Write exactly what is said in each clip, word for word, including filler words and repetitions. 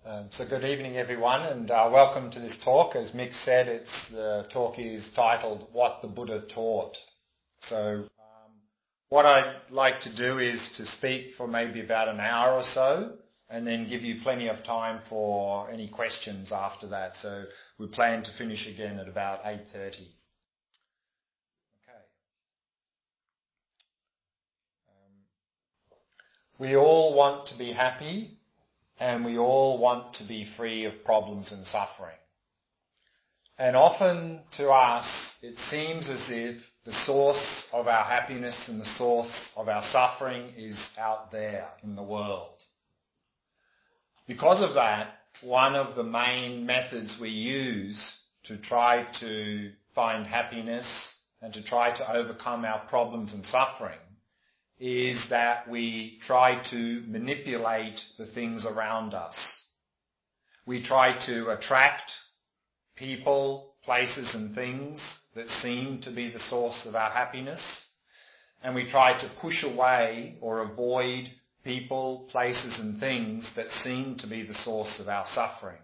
Um, so good evening everyone, and uh, welcome to this talk. As Mick said, it's, the talk is titled What the Buddha Taught. So um, what I'd like to do is to speak for maybe about an hour or so and then give you plenty of time for any questions after that. So we plan to finish again at about eight thirty. Okay. Um, we all want to be happy. And we all want to be free of problems and suffering. And often to us, it seems as if the source of our happiness and the source of our suffering is out there in the world. Because of that, one of the main methods we use to try to find happiness and to try to overcome our problems and suffering is that we try to manipulate the things around us. We try to attract people, places and things that seem to be the source of our happiness, and we try to push away or avoid people, places and things that seem to be the source of our suffering.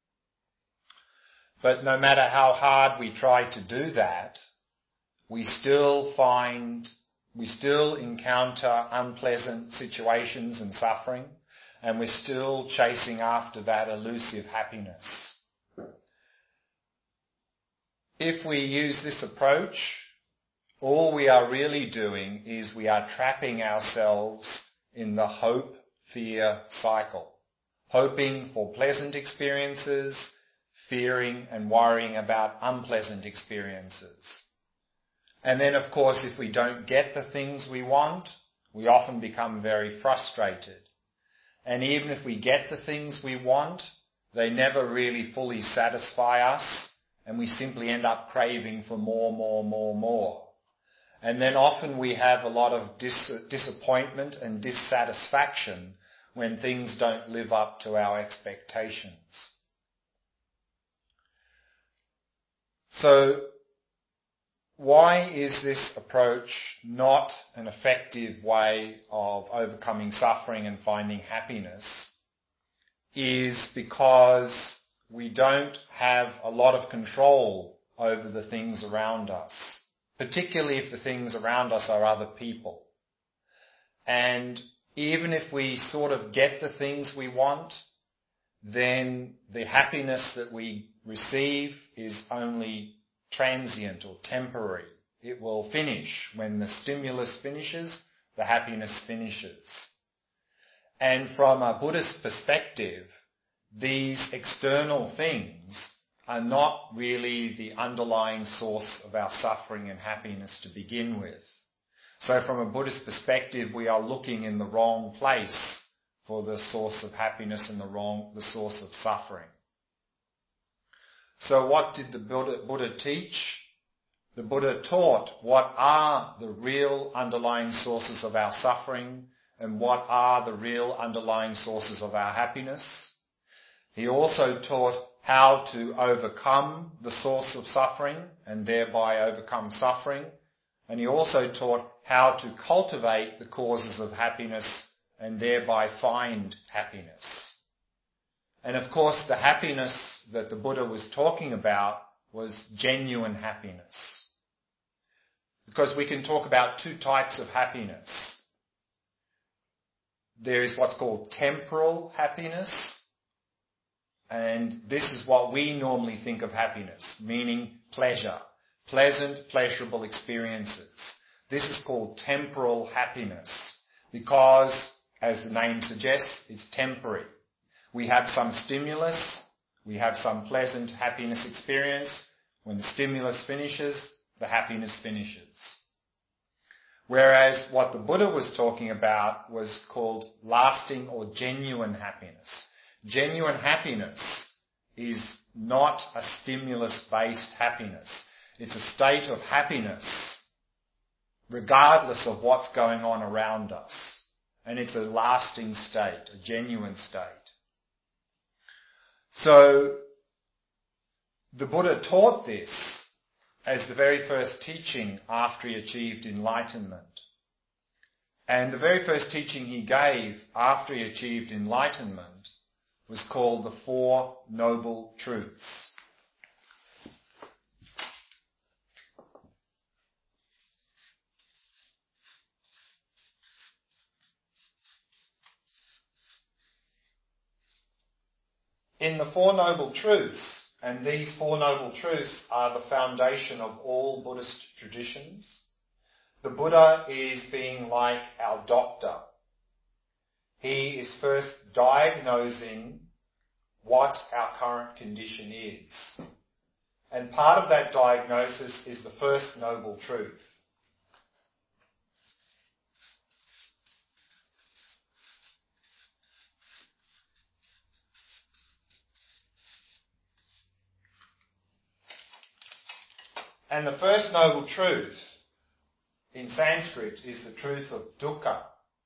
But no matter how hard we try to do that, we still find We still encounter unpleasant situations and suffering, and we're still chasing after that elusive happiness. If we use this approach, all we are really doing is we are trapping ourselves in the hope-fear cycle, hoping for pleasant experiences, fearing and worrying about unpleasant experiences. And then, of course, if we don't get the things we want, we often become very frustrated. And even if we get the things we want, they never really fully satisfy us, and we simply end up craving for more, more, more, more. And then often we have a lot of dis- disappointment and dissatisfaction when things don't live up to our expectations. So, why is this approach not an effective way of overcoming suffering and finding happiness? Is because we don't have a lot of control over the things around us, particularly if the things around us are other people. And even if we sort of get the things we want, then the happiness that we receive is only transient or temporary. It will finish. When the stimulus finishes, the happiness finishes. And from a Buddhist perspective, these external things are not really the underlying source of our suffering and happiness to begin with. So from a Buddhist perspective, we are looking in the wrong place for the source of happiness and the wrong, the source of suffering. So what did the Buddha, Buddha teach? The Buddha taught what are the real underlying sources of our suffering and what are the real underlying sources of our happiness. He also taught how to overcome the source of suffering and thereby overcome suffering. And he also taught how to cultivate the causes of happiness and thereby find happiness. And of course, the happiness that the Buddha was talking about was genuine happiness. Because we can talk about two types of happiness. There is what's called temporal happiness, and this is what we normally think of happiness, meaning pleasure, pleasant, pleasurable experiences. This is called temporal happiness because, as the name suggests, it's temporary. We have some stimulus, we have some pleasant happiness experience. When the stimulus finishes, the happiness finishes. Whereas what the Buddha was talking about was called lasting or genuine happiness. Genuine happiness is not a stimulus-based happiness. It's a state of happiness regardless of what's going on around us. And it's a lasting state, a genuine state. So, the Buddha taught this as the very first teaching after he achieved enlightenment. And the very first teaching he gave after he achieved enlightenment was called the Four Noble Truths. In the Four Noble Truths, and these Four Noble Truths are the foundation of all Buddhist traditions, the Buddha is being like our doctor. He is first diagnosing what our current condition is. And part of that diagnosis is the first noble truth. And the first noble truth in Sanskrit is the truth of dukkha.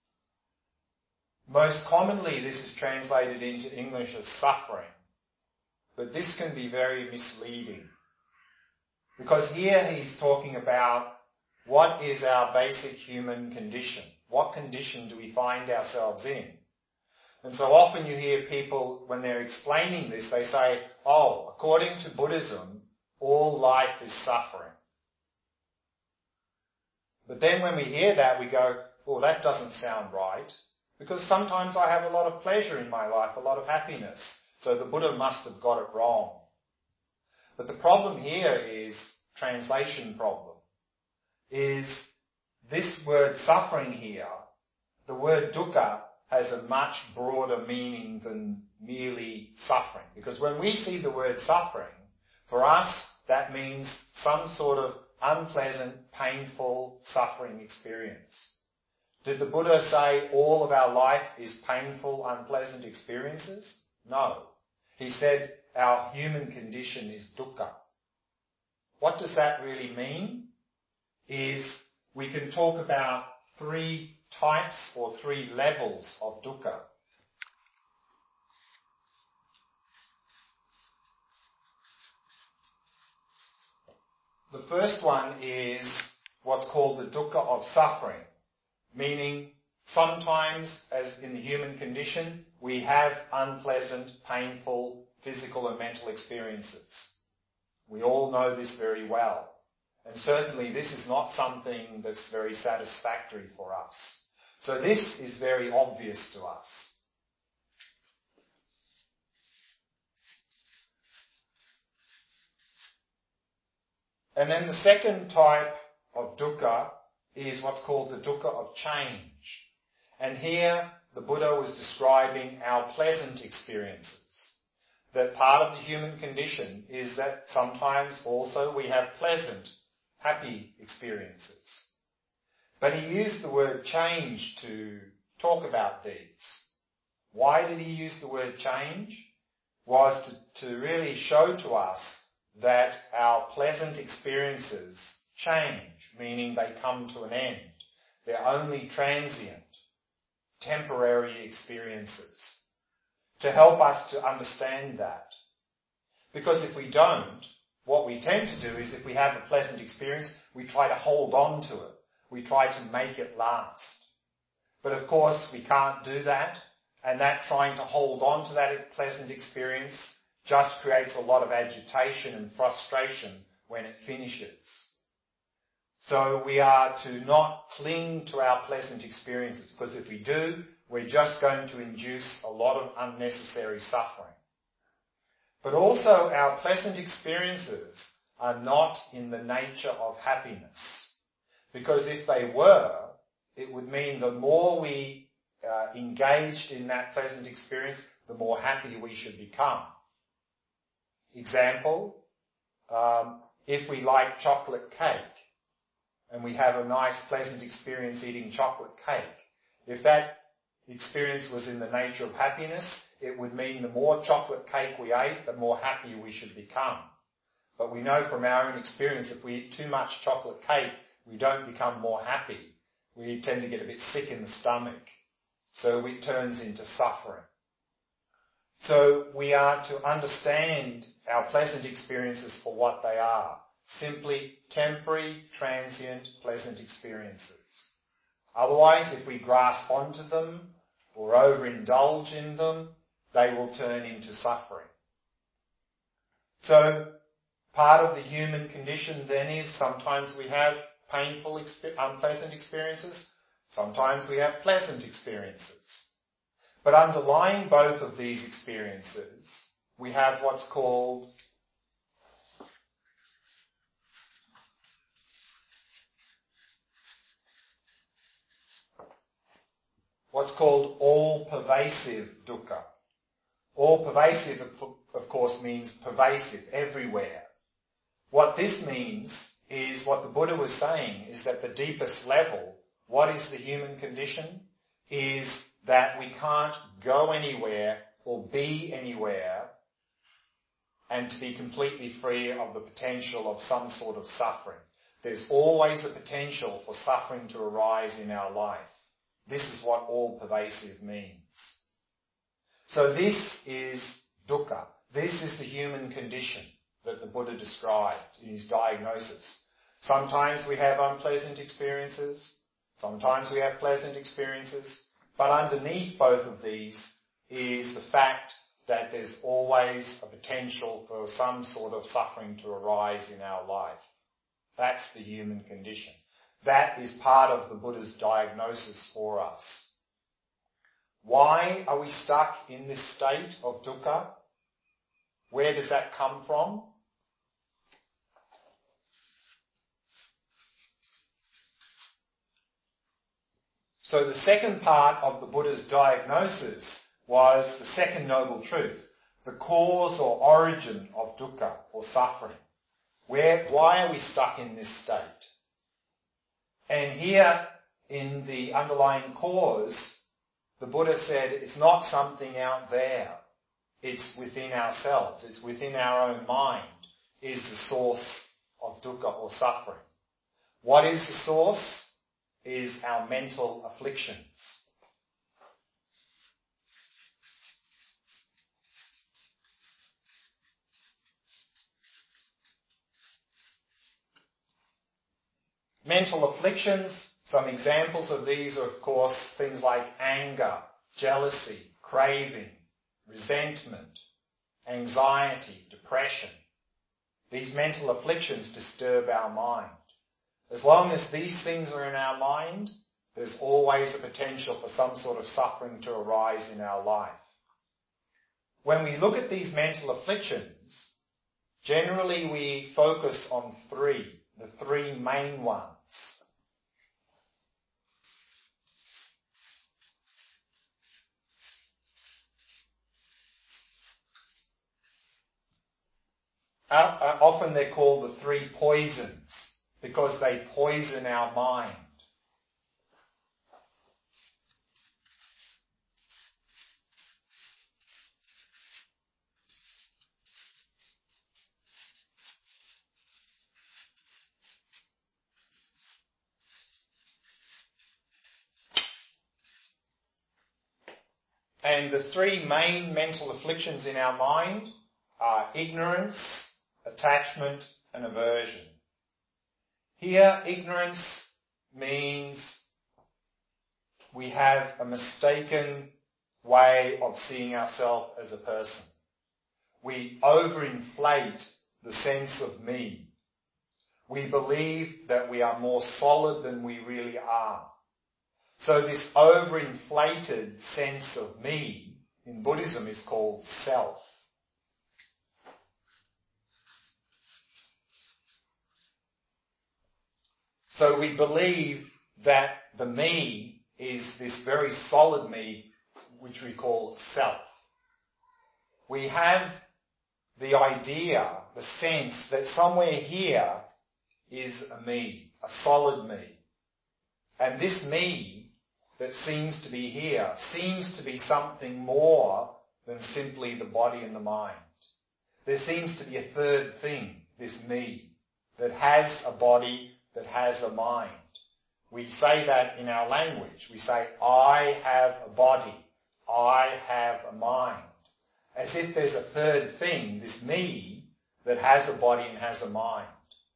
Most commonly this is translated into English as suffering, but this can be very misleading. Because here he's talking about what is our basic human condition. What condition do we find ourselves in? And so often you hear people, when they're explaining this, they say, oh, according to Buddhism, all life is suffering. But then when we hear that, we go, well, that doesn't sound right. Because sometimes I have a lot of pleasure in my life, a lot of happiness. So the Buddha must have got it wrong. But the problem here is, translation problem, is this word suffering here, the word dukkha, has a much broader meaning than merely suffering. Because when we see the word suffering, for us, that means some sort of unpleasant, painful, suffering experience. Did the Buddha say all of our life is painful, unpleasant experiences? No. He said our human condition is dukkha. What does that really mean? Is we can talk about three types or three levels of dukkha. The first one is what's called the dukkha of suffering, meaning sometimes, as in the human condition, we have unpleasant, painful physical and mental experiences. We all know this very well. And certainly this is not something that's very satisfactory for us. So this is very obvious to us. And then the second type of dukkha is what's called the dukkha of change. And here the Buddha was describing our pleasant experiences. That part of the human condition is that sometimes also we have pleasant, happy experiences. But he used the word change to talk about these. Why did he use the word change? Was to, to really show to us that our pleasant experiences change, meaning they come to an end. They're only transient, temporary experiences. To help us to understand that. Because if we don't, what we tend to do is if we have a pleasant experience, we try to hold on to it. We try to make it last. But of course, we can't do that. And that trying to hold on to that pleasant experience just creates a lot of agitation and frustration when it finishes. So we are to not cling to our pleasant experiences, because if we do, we're just going to induce a lot of unnecessary suffering. But also our pleasant experiences are not in the nature of happiness. Because if they were, it would mean the more we uh, engaged in that pleasant experience, the more happy we should become. Example, um, if we like chocolate cake and we have a nice pleasant experience eating chocolate cake, if that experience was in the nature of happiness, it would mean the more chocolate cake we ate, the more happy we should become. But we know from our own experience, if we eat too much chocolate cake, we don't become more happy. We tend to get a bit sick in the stomach. So it turns into suffering. So we are to understand our pleasant experiences for what they are. Simply temporary, transient, pleasant experiences. Otherwise, if we grasp onto them or overindulge in them, they will turn into suffering. So, part of the human condition then is sometimes we have painful, unpleasant experiences, sometimes we have pleasant experiences. But underlying both of these experiences, we have what's called what's called all-pervasive dukkha. All-pervasive, of course, means pervasive, everywhere. What this means is, what the Buddha was saying, is that the deepest level, what is the human condition, is that we can't go anywhere or be anywhere and to be completely free of the potential of some sort of suffering. There's always a potential for suffering to arise in our life. This is what all-pervasive means. So this is dukkha. This is the human condition that the Buddha described in his diagnosis. Sometimes we have unpleasant experiences. Sometimes we have pleasant experiences. But underneath both of these is the fact that there's always a potential for some sort of suffering to arise in our life. That's the human condition. That is part of the Buddha's diagnosis for us. Why are we stuck in this state of dukkha? Where does that come from? So the second part of the Buddha's diagnosis was the second noble truth, the cause or origin of dukkha or suffering. Where, why are we stuck in this state? And here in the underlying cause, the Buddha said it's not something out there. It's within ourselves. It's within our own mind is the source of dukkha or suffering. What is the source? Is our mental afflictions. Mental afflictions, some examples of these are, of course, things like anger, jealousy, craving, resentment, anxiety, depression. These mental afflictions disturb our mind. As long as these things are in our mind, there's always a potential for some sort of suffering to arise in our life. When we look at these mental afflictions, generally we focus on three, the three main ones. Uh, uh, often they're called the three poisons because they poison our mind. And the three main mental afflictions in our mind are ignorance, attachment, and aversion. Here, ignorance means we have a mistaken way of seeing ourselves as a person. We overinflate the sense of me. We believe that we are more solid than we really are. So this overinflated sense of me in Buddhism is called self. So we believe that the me is this very solid me, which we call self. We have the idea, the sense that somewhere here is a me, a solid me. And this me that seems to be here seems to be something more than simply the body and the mind. There seems to be a third thing, this me, that has a body, that has a mind. We say that in our language. We say, I have a body. I have a mind. As if there's a third thing, this me, that has a body and has a mind.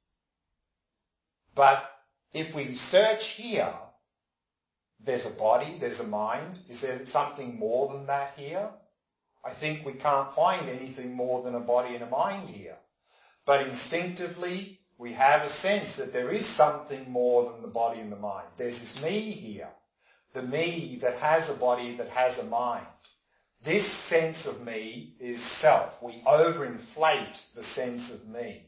But if we search here, there's a body, there's a mind. Is there something more than that here? I think we can't find anything more than a body and a mind here. But instinctively, we have a sense that there is something more than the body and the mind. There's this me here. The me that has a body, that has a mind. This sense of me is self. We overinflate the sense of me.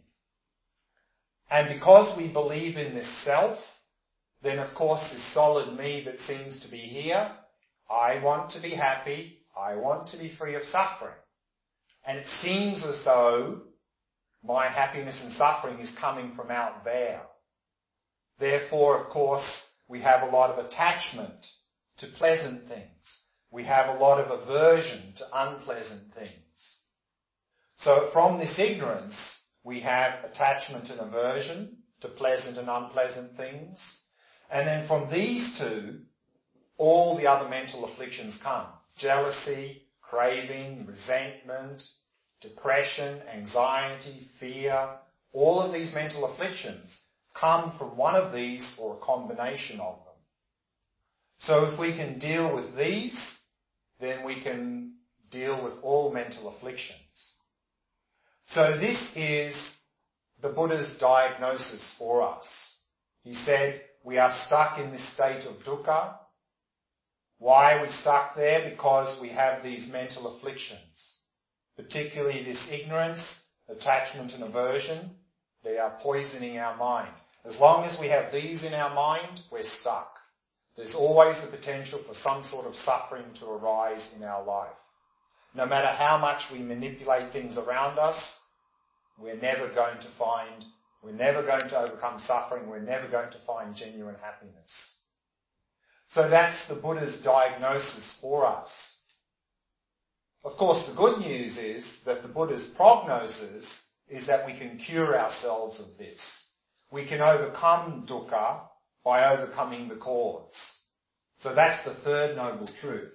And because we believe in this self, then of course this solid me that seems to be here, I want to be happy, I want to be free of suffering. And it seems as though my happiness and suffering is coming from out there. Therefore, of course, we have a lot of attachment to pleasant things. We have a lot of aversion to unpleasant things. So from this ignorance, we have attachment and aversion to pleasant and unpleasant things. And then from these two, all the other mental afflictions come. Jealousy, craving, resentment, depression, anxiety, fear. All of these mental afflictions come from one of these or a combination of them. So if we can deal with these, then we can deal with all mental afflictions. So this is the Buddha's diagnosis for us. He said, we are stuck in this state of dukkha. Why are we stuck there? Because we have these mental afflictions, particularly this ignorance, attachment and aversion. They are poisoning our mind. As long as we have these in our mind, we're stuck. There's always the potential for some sort of suffering to arise in our life. No matter how much we manipulate things around us, we're never going to find, we're never going to overcome suffering, we're never going to find genuine happiness. So that's the Buddha's diagnosis for us. Of course, the good news is that the Buddha's prognosis is that we can cure ourselves of this. We can overcome dukkha by overcoming the cause. So that's the third noble truth.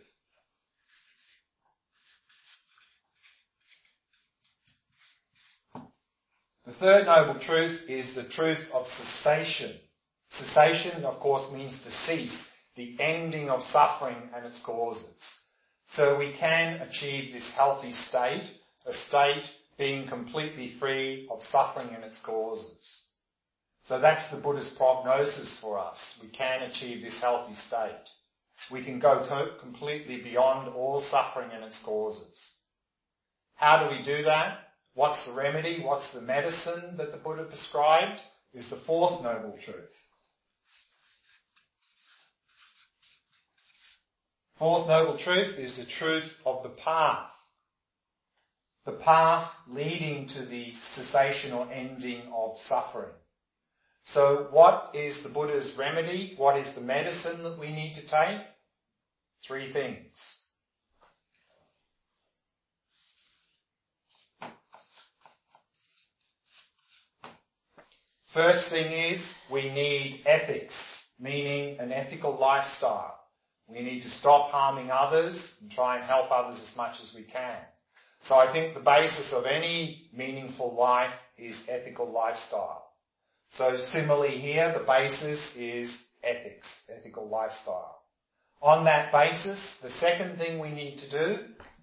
The third noble truth is the truth of cessation. Cessation, of course, means to cease, the ending of suffering and its causes. So we can achieve this healthy state, a state being completely free of suffering and its causes. So that's the Buddha's prognosis for us. We can achieve this healthy state. We can go co- completely beyond all suffering and its causes. How do we do that? What's the remedy? What's the medicine that the Buddha prescribed? Is the fourth noble truth. Fourth noble truth is the truth of the path. The path leading to the cessation or ending of suffering. So what is the Buddha's remedy? What is the medicine that we need to take? Three things. First thing is we need ethics, meaning an ethical lifestyle. We need to stop harming others and try and help others as much as we can. So I think the basis of any meaningful life is ethical lifestyle. So similarly here, the basis is ethics, ethical lifestyle. On that basis, the second thing we need to do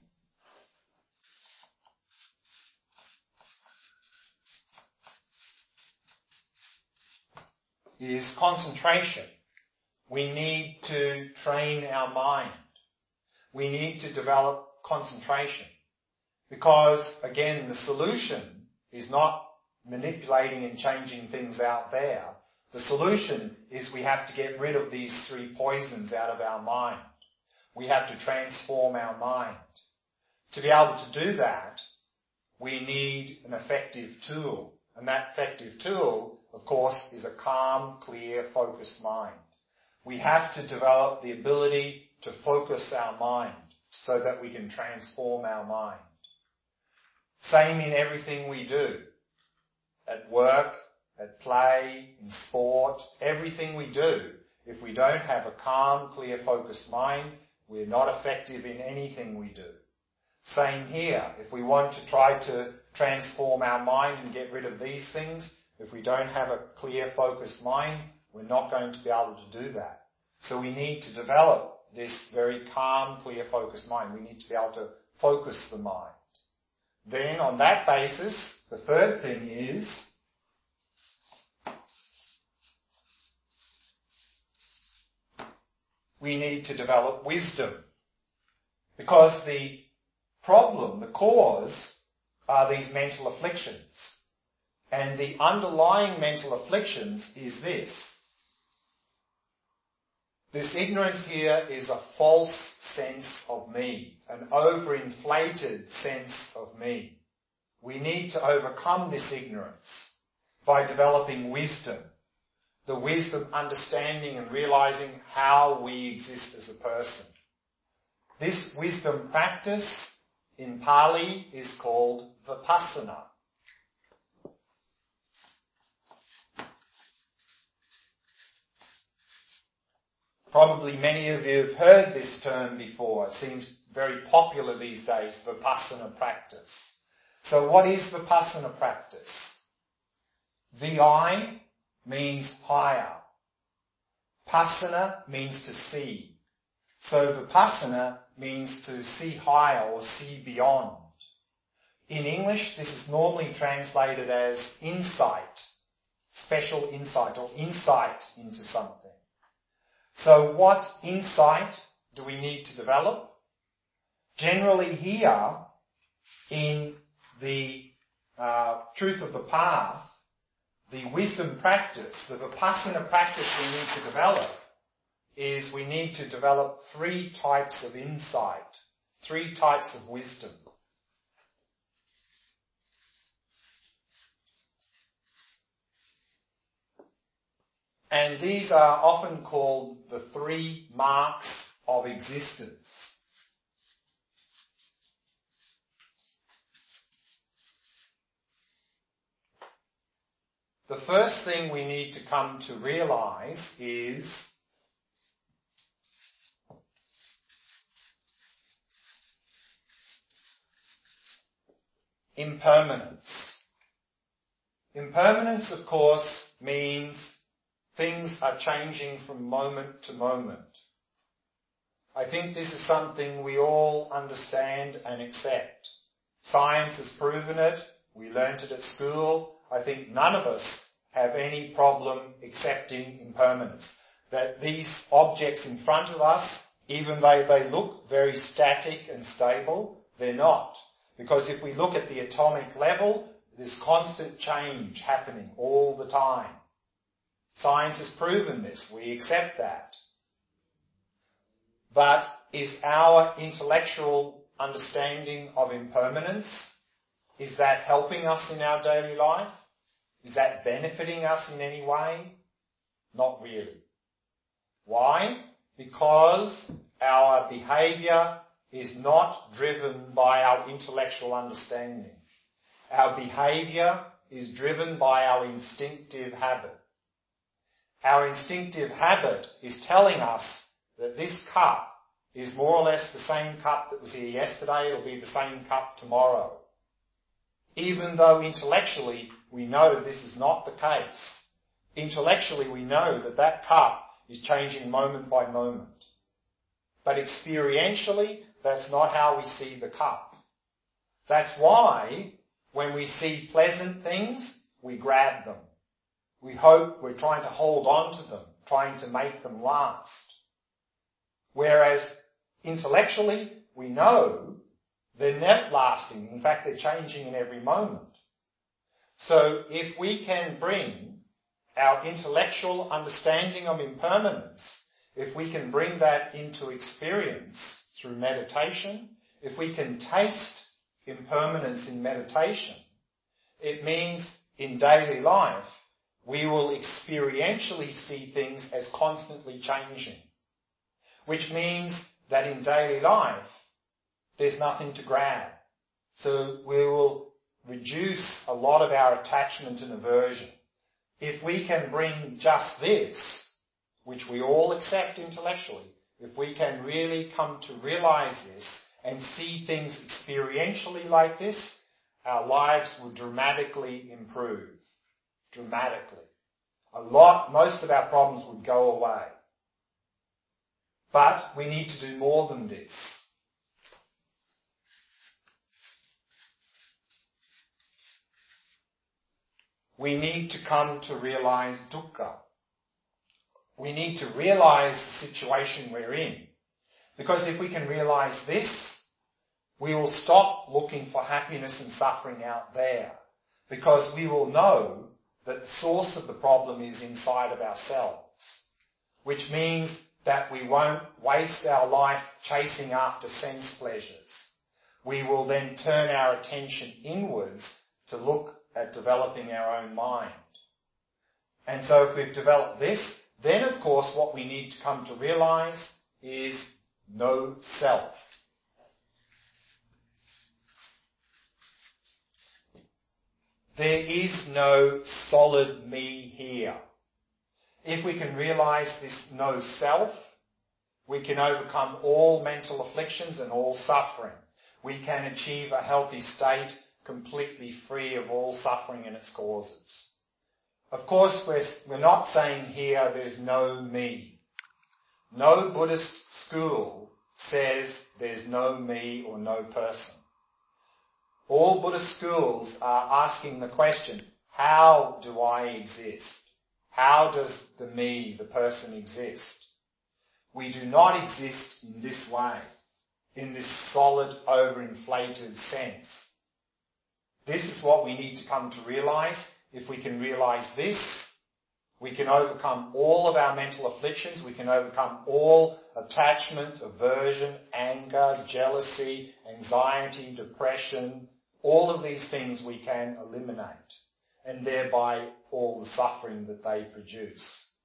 is concentration. We need to train our mind. We need to develop concentration. Because, again, the solution is not manipulating and changing things out there. The solution is we have to get rid of these three poisons out of our mind. We have to transform our mind. To be able to do that, we need an effective tool. And that effective tool, of course, is a calm, clear, focused mind. We have to develop the ability to focus our mind so that we can transform our mind. Same in everything we do. At work, at play, in sport, everything we do. If we don't have a calm, clear, focused mind, we're not effective in anything we do. Same here. If we want to try to transform our mind and get rid of these things, if we don't have a clear, focused mind, we're not going to be able to do that. So we need to develop this very calm, clear, focused mind. We need to be able to focus the mind. Then on that basis, the third thing is we need to develop wisdom. Because the problem, the cause, are these mental afflictions. And the underlying mental afflictions is this. This ignorance here is a false sense of me, an overinflated sense of me. We need to overcome this ignorance by developing wisdom. The wisdom, understanding and realizing how we exist as a person. This wisdom practice in Pali is called Vipassana. Probably many of you have heard this term before. It seems very popular these days, Vipassana practice. So what is Vipassana practice? Vi means higher. Passana means to see. So Vipassana means to see higher or see beyond. In English, this is normally translated as insight, special insight or insight into something. So what insight do we need to develop? Generally here, in the uh, Truth of the Path, the wisdom practice, the Vipassana practice we need to develop is we need to develop three types of insight, three types of wisdom. And these are often called the three marks of existence. The first thing we need to come to realize is impermanence. Impermanence, of course, means things are changing from moment to moment. I think this is something we all understand and accept. Science has proven it. We learnt it at school. I think none of us have any problem accepting impermanence. That these objects in front of us, even though they look very static and stable, they're not. Because if we look at the atomic level, there's constant change happening all the time. Science has proven this. We accept that. But is our intellectual understanding of impermanence, is that helping us in our daily life? Is that benefiting us in any way? Not really. Why? Because our behaviour is not driven by our intellectual understanding. Our behaviour is driven by our instinctive habit. Our instinctive habit is telling us that this cup is more or less the same cup that was here yesterday, it'll be the same cup tomorrow. Even though intellectually we know this is not the case. Intellectually we know that that cup is changing moment by moment. But experientially, that's not how we see the cup. That's why when we see pleasant things, we grab them. We hope we're trying to hold on to them, trying to make them last. Whereas intellectually, we know they're not lasting. In fact, they're changing in every moment. So if we can bring our intellectual understanding of impermanence, if we can bring that into experience through meditation, if we can taste impermanence in meditation, it means in daily life, we will experientially see things as constantly changing. Which means that in daily life, there's nothing to grab. So we will reduce a lot of our attachment and aversion. If we can bring just this, which we all accept intellectually, if we can really come to realize this and see things experientially like this, our lives will dramatically improve. Dramatically. A lot, most of our problems would go away. But we need to do more than this. we need to come to realize dukkha. We need to realize the situation we're in. Because if we can realize this, we will stop looking for happiness and suffering out there. Because we will know that the source of the problem is inside of ourselves. Which means that we won't waste our life chasing after sense pleasures. We will then turn our attention inwards to look at developing our own mind. And so if we've developed this, then of course what we need to come to realize is no self. There is no solid me here. If we can realize this no self, we can overcome all mental afflictions and all suffering. We can achieve a healthy state completely free of all suffering and its causes. Of course, we're, we're not saying here there's no me. No Buddhist school says there's no me or no person. All Buddhist schools are asking the question, how do I exist? How does the me, the person, exist? We do not exist in this way, in this solid, overinflated sense. This is what we need to come to realize. If we can realize this, we can overcome all of our mental afflictions. We can overcome all attachment, aversion, anger, jealousy, anxiety, depression. All of these things we can eliminate, and thereby all the suffering that they produce.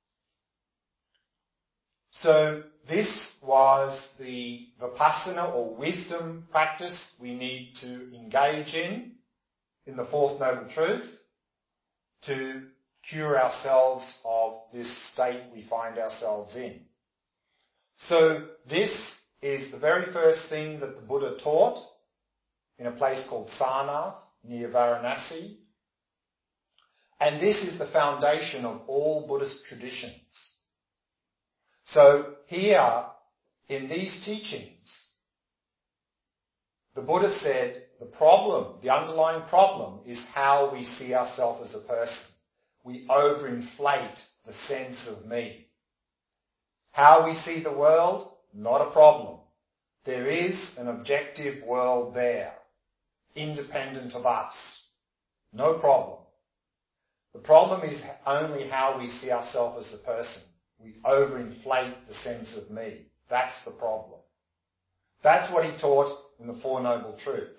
So this was the Vipassana or wisdom practice we need to engage in, in the Fourth Noble Truth, to cure ourselves of this state we find ourselves in. So this is the very first thing that the Buddha taught in a place called Sarnath, near Varanasi. And this is the foundation of all Buddhist traditions. So here, in these teachings, the Buddha said the problem, the underlying problem, is how we see ourselves as a person. We overinflate the sense of me. How we see the world, not a problem. There is an objective world there, independent of us. No problem. The problem is only how we see ourselves as a person. We overinflate the sense of me. That's the problem. That's what he taught in the Four Noble Truths.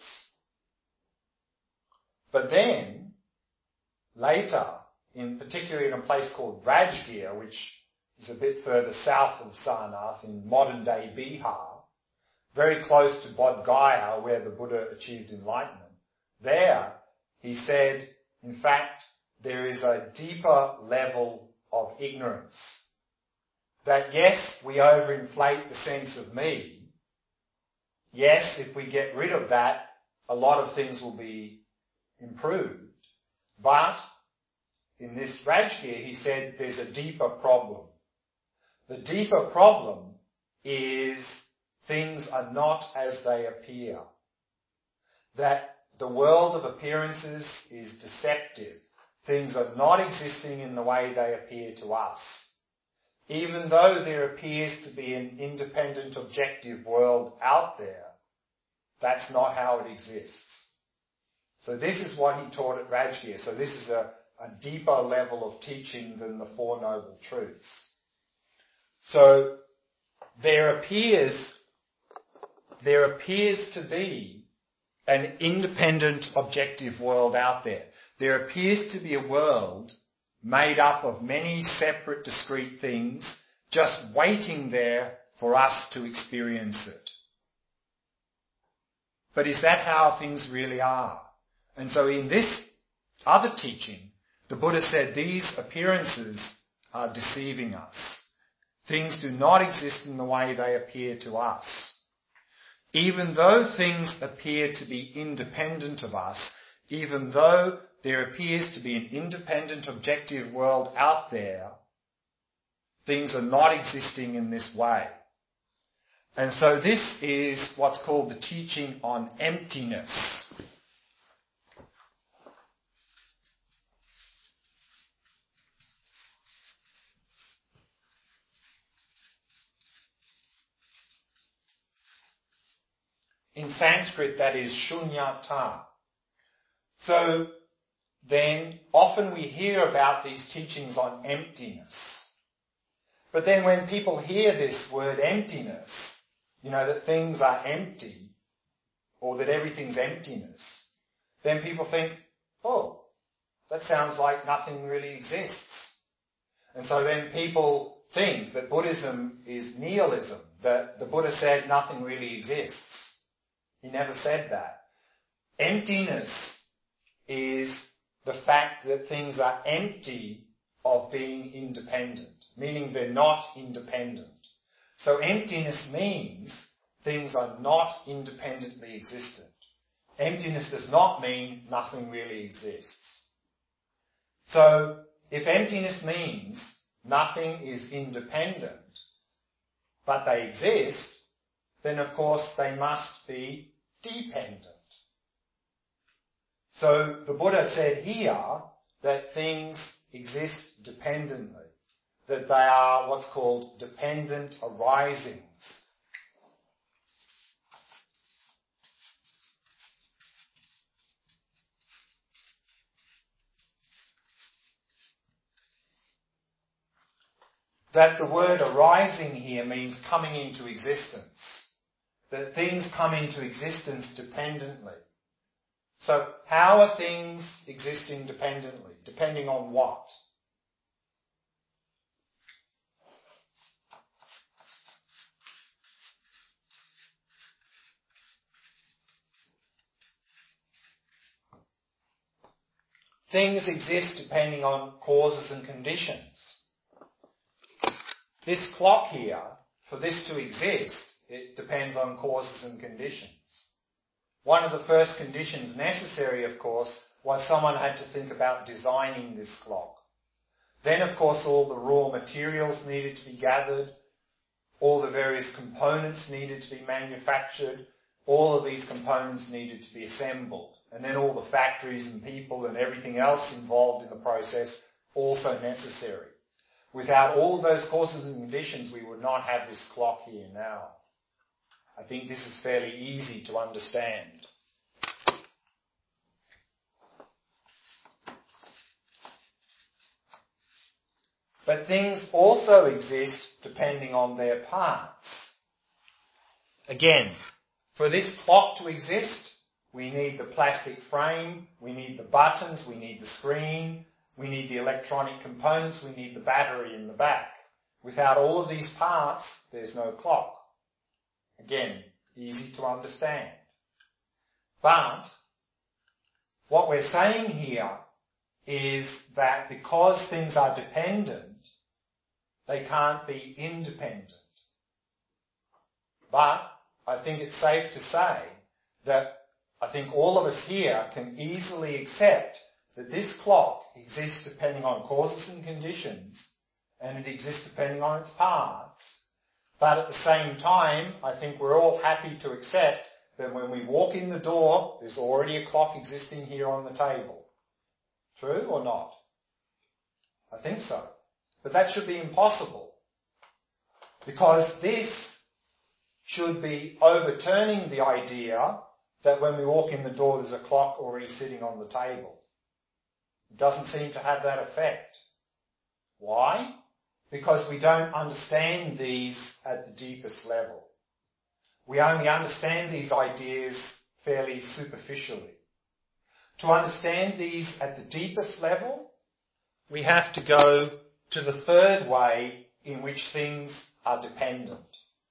But then, later, in particularly in a place called Rajgir, which is a bit further south of Sarnath in modern-day Bihar, very close to Bodh Gaya, where the Buddha achieved enlightenment, there he said, in fact, there is a deeper level of ignorance. That yes, we overinflate the sense of me. Yes, if we get rid of that, a lot of things will be improved. But in this Rajgir, he said there's a deeper problem. The deeper problem is things are not as they appear. That the world of appearances is deceptive. Things are not existing in the way they appear to us. Even though there appears to be an independent, objective world out there, that's not how it exists. So this is what he taught at Rajgir. So this is a, a deeper level of teaching than the Four Noble Truths. So there appears, there appears to be an independent, objective world out there. There appears to be a world made up of many separate, discrete things, just waiting there for us to experience it. But is that how things really are? And so in this other teaching, the Buddha said these appearances are deceiving us. Things do not exist in the way they appear to us. Even though things appear to be independent of us, even though there appears to be an independent, objective world out there, things are not existing in this way. And so this is what's called the teaching on emptiness. In Sanskrit, that is shunyata. So then often we hear about these teachings on emptiness. But then when people hear this word emptiness, you know, that things are empty, or that everything's emptiness, then people think, oh, that sounds like nothing really exists. And so then people think that Buddhism is nihilism, that the Buddha said nothing really exists. He never said that. Emptiness is the fact that things are empty of being independent, meaning they're not independent. So emptiness means things are not independently existent. Emptiness does not mean nothing really exists. So if emptiness means nothing is independent, but they exist, then of course they must be dependent. So the Buddha said here that things exist dependently, that they are what's called dependent arisings. That the word arising here means coming into existence. That things come into existence dependently. So how are things existing dependently? Depending on what? Things exist depending on causes and conditions. This clock here, for this to exist, it depends on causes and conditions. One of the first conditions necessary, of course, was someone had to think about designing this clock. Then, of course, all the raw materials needed to be gathered, all the various components needed to be manufactured, all of these components needed to be assembled, and then all the factories and people and everything else involved in the process also necessary. Without all of those causes and conditions, we would not have this clock here now. I think this is fairly easy to understand. But things also exist depending on their parts. Again, for this clock to exist, we need the plastic frame, we need the buttons, we need the screen, we need the electronic components, we need the battery in the back. Without all of these parts, there's no clock. Again, easy to understand. But what we're saying here is that because things are dependent, they can't be independent. But I think it's safe to say that I think all of us here can easily accept that this clock exists depending on causes and conditions, and it exists depending on its parts. But at the same time, I think we're all happy to accept that when we walk in the door, there's already a clock existing here on the table. True or not? I think so. But that should be impossible. Because this should be overturning the idea that when we walk in the door, there's a clock already sitting on the table. It doesn't seem to have that effect. Why? Because we don't understand these at the deepest level. We only understand these ideas fairly superficially. To understand these at the deepest level, we have to go to the third way in which things are dependent.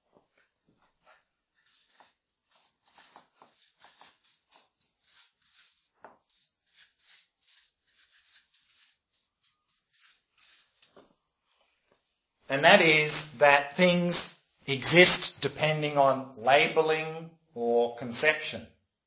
And that is that things exist depending on labeling or conception.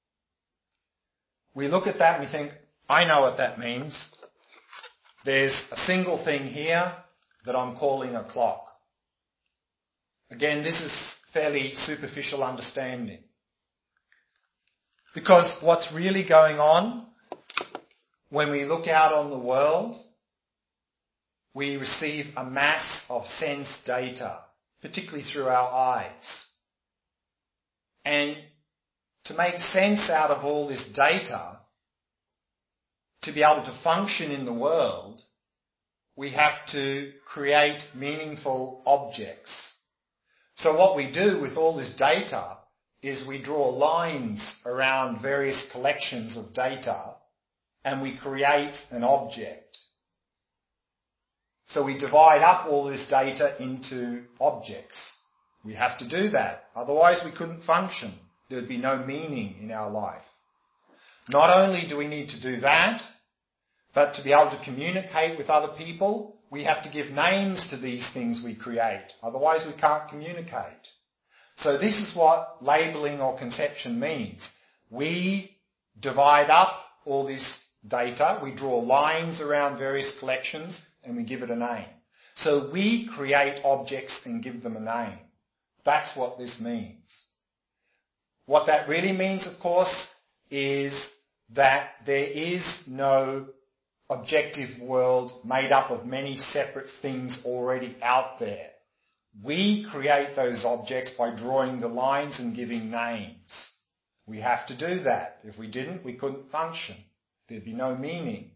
We look at that and we think, I know what that means. There's a single thing here that I'm calling a clock. Again, this is fairly superficial understanding. Because what's really going on when we look out on the world, we receive a mass of sense data, particularly through our eyes. And to make sense out of all this data, to be able to function in the world, we have to create meaningful objects. So what we do with all this data is we draw lines around various collections of data and we create an object. So we divide up all this data into objects. We have to do that, otherwise we couldn't function. There would be no meaning in our life. Not only do we need to do that, but to be able to communicate with other people, we have to give names to these things we create. Otherwise we can't communicate. So this is what labeling or conception means. We divide up all this data, we draw lines around various collections, and we give it a name. So we create objects and give them a name. That's what this means. What that really means, of course, is that there is no objective world made up of many separate things already out there. We create those objects by drawing the lines and giving names. We have to do that. If we didn't, we couldn't function. There'd be no meaning.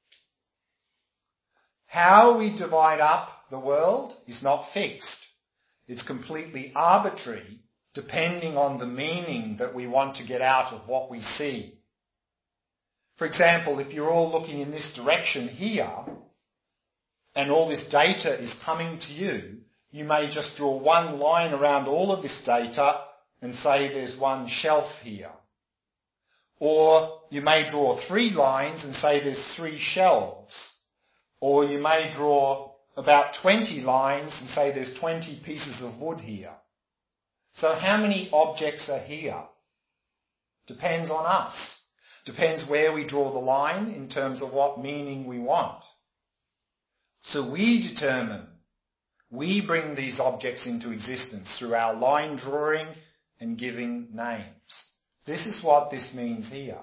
How we divide up the world is not fixed. It's completely arbitrary, depending on the meaning that we want to get out of what we see. For example, if you're all looking in this direction here, and all this data is coming to you, you may just draw one line around all of this data and say there's one shelf here. Or you may draw three lines and say there's three shelves. Or you may draw about twenty lines and say there's twenty pieces of wood here. So how many objects are here? Depends on us. Depends where we draw the line in terms of what meaning we want. So we determine, we bring these objects into existence through our line drawing and giving names. This is what this means here.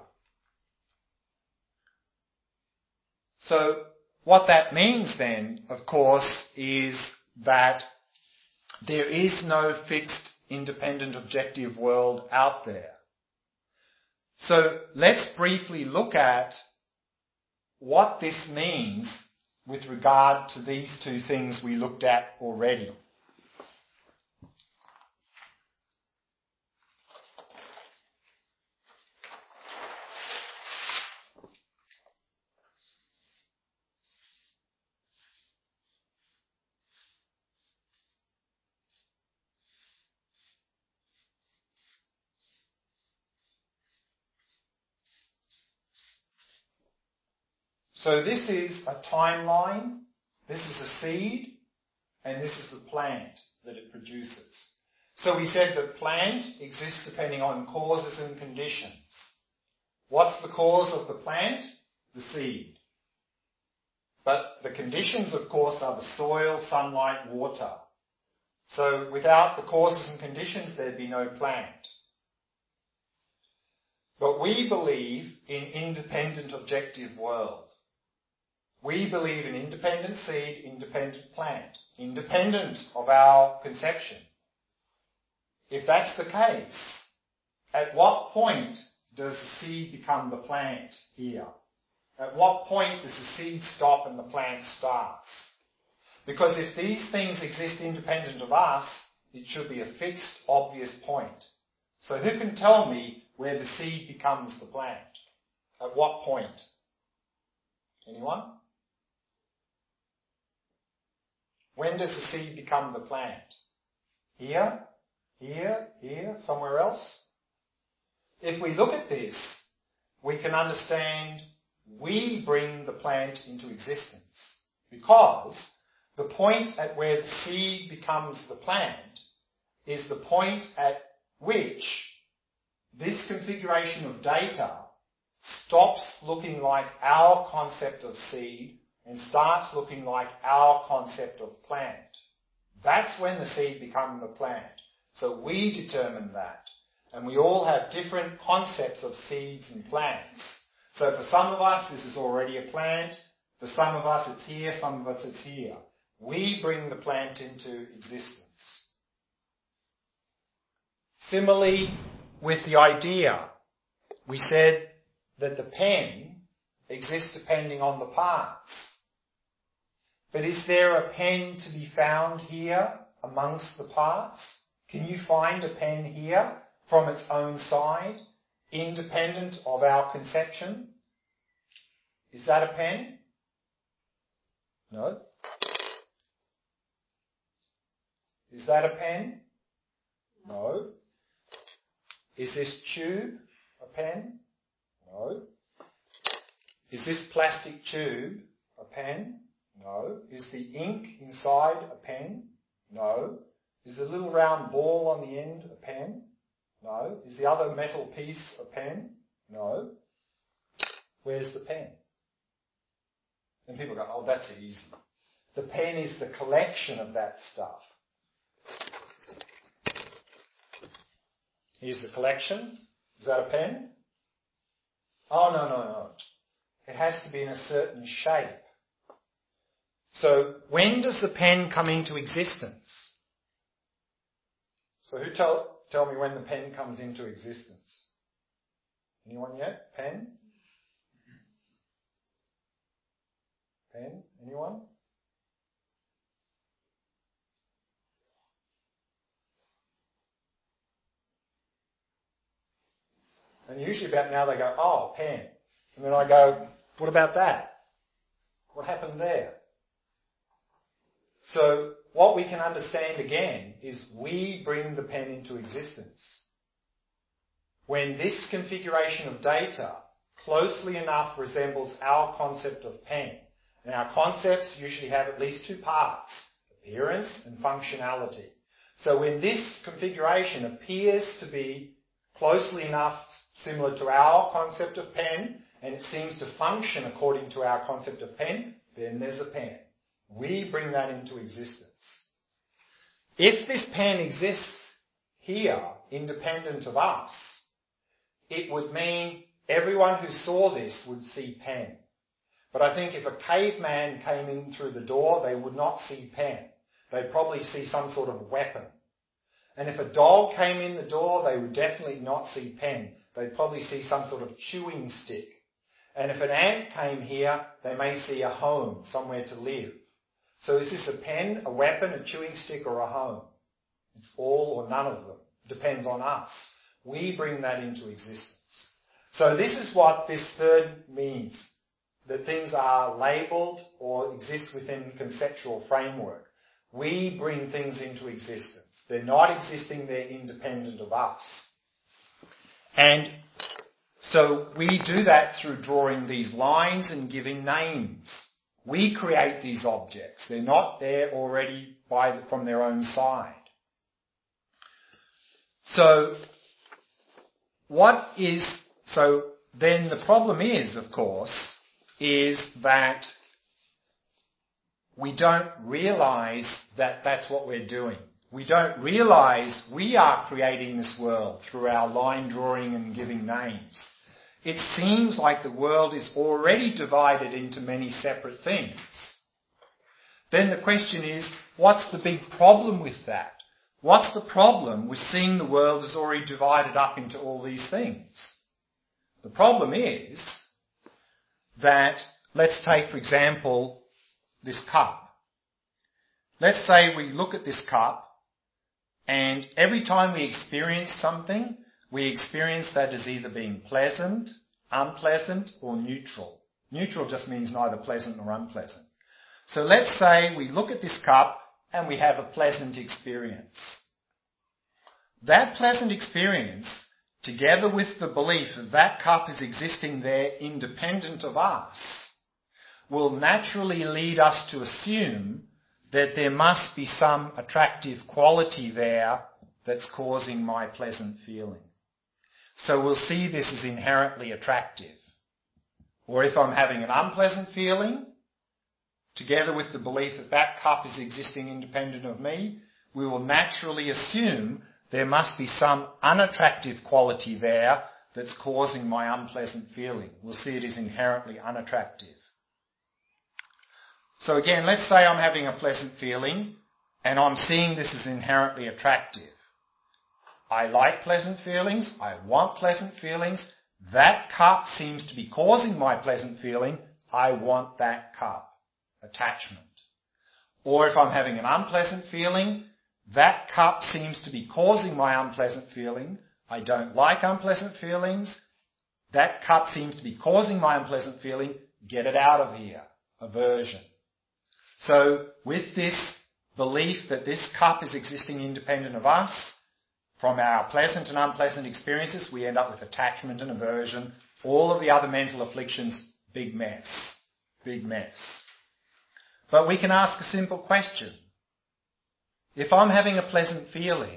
So what that means then, of course, is that there is no fixed, independent, objective world out there. So let's briefly look at what this means with regard to these two things we looked at already. So this is a timeline, this is a seed, and this is a plant that it produces. So we said that plant exists depending on causes and conditions. What's the cause of the plant? The seed. But the conditions, of course, are the soil, sunlight, water. So without the causes and conditions, there'd be no plant. But we believe in independent, objective world. We believe in independent seed, independent plant, independent of our conception. If that's the case, at what point does the seed become the plant here? At what point does the seed stop and the plant starts? Because if these things exist independent of us, it should be a fixed, obvious point. So who can tell me where the seed becomes the plant? At what point? Anyone? When does the seed become the plant? Here? Here? Here? Somewhere else? If we look at this, we can understand we bring the plant into existence. Because the point at where the seed becomes the plant is the point at which this configuration of data stops looking like our concept of seed and starts looking like our concept of plant. That's when the seed becomes the plant. So we determine that. And we all have different concepts of seeds and plants. So for some of us, this is already a plant. For some of us, it's here. Some of us, it's here. We bring the plant into existence. Similarly, with the idea. We said that the pen exists depending on the parts. But is there a pen to be found here amongst the parts? Can you find a pen here from its own side, independent of our conception? Is that a pen? No. Is that a pen? No. Is this tube a pen? No. Is this plastic tube a pen? No. Is the ink inside a pen? No. Is the little round ball on the end a pen? No. Is the other metal piece a pen? No. Where's the pen? And people go, oh, that's easy. The pen is the collection of that stuff. Here's the collection. Is that a pen? Oh, no, no, no. It has to be in a certain shape. So when does the pen come into existence? So who tell, tell me when the pen comes into existence? Anyone yet? Pen? Pen? Anyone? And usually about now they go, oh, pen. And then I go, what about that? What happened there? So what we can understand again is we bring the pen into existence. When this configuration of data closely enough resembles our concept of pen, and our concepts usually have at least two parts, appearance and functionality. So when this configuration appears to be closely enough similar to our concept of pen, and it seems to function according to our concept of pen, then there's a pen. We bring that into existence. If this pen exists here, independent of us, it would mean everyone who saw this would see pen. But I think if a caveman came in through the door, they would not see pen. They'd probably see some sort of weapon. And if a dog came in the door, they would definitely not see pen. They'd probably see some sort of chewing stick. And if an ant came here, they may see a home, somewhere to live. So is this a pen, a weapon, a chewing stick, or a home? It's all or none of them. Depends on us. We bring that into existence. So this is what this third means, that things are labelled or exist within conceptual framework. We bring things into existence. They're not existing, they're independent of us. And so we do that through drawing these lines and giving names. We create these objects. They're not there already by, from their own side. So what is, so then the problem is, of course, is that we don't realise that that's what we're doing. We don't realise we are creating this world through our line drawing and giving names. It seems like the world is already divided into many separate things. Then the question is, what's the big problem with that? What's the problem with seeing the world as already divided up into all these things? The problem is that, let's take, for example, this cup. Let's say we look at this cup, and every time we experience something, we experience that as either being pleasant, unpleasant, or neutral. Neutral just means neither pleasant nor unpleasant. So let's say we look at this cup and we have a pleasant experience. That pleasant experience, together with the belief that that cup is existing there independent of us, will naturally lead us to assume that there must be some attractive quality there that's causing my pleasant feeling. So we'll see this as inherently attractive. Or if I'm having an unpleasant feeling, together with the belief that that cup is existing independent of me, we will naturally assume there must be some unattractive quality there that's causing my unpleasant feeling. We'll see it as inherently unattractive. So again, let's say I'm having a pleasant feeling and I'm seeing this as inherently attractive. I like pleasant feelings. I want pleasant feelings. That cup seems to be causing my pleasant feeling. I want that cup. Attachment. Or if I'm having an unpleasant feeling, that cup seems to be causing my unpleasant feeling. I don't like unpleasant feelings. That cup seems to be causing my unpleasant feeling. Get it out of here. Aversion. So with this belief that this cup is existing independent of us, from our pleasant and unpleasant experiences, we end up with attachment and aversion. All of the other mental afflictions, big mess. Big mess. But we can ask a simple question. If I'm having a pleasant feeling,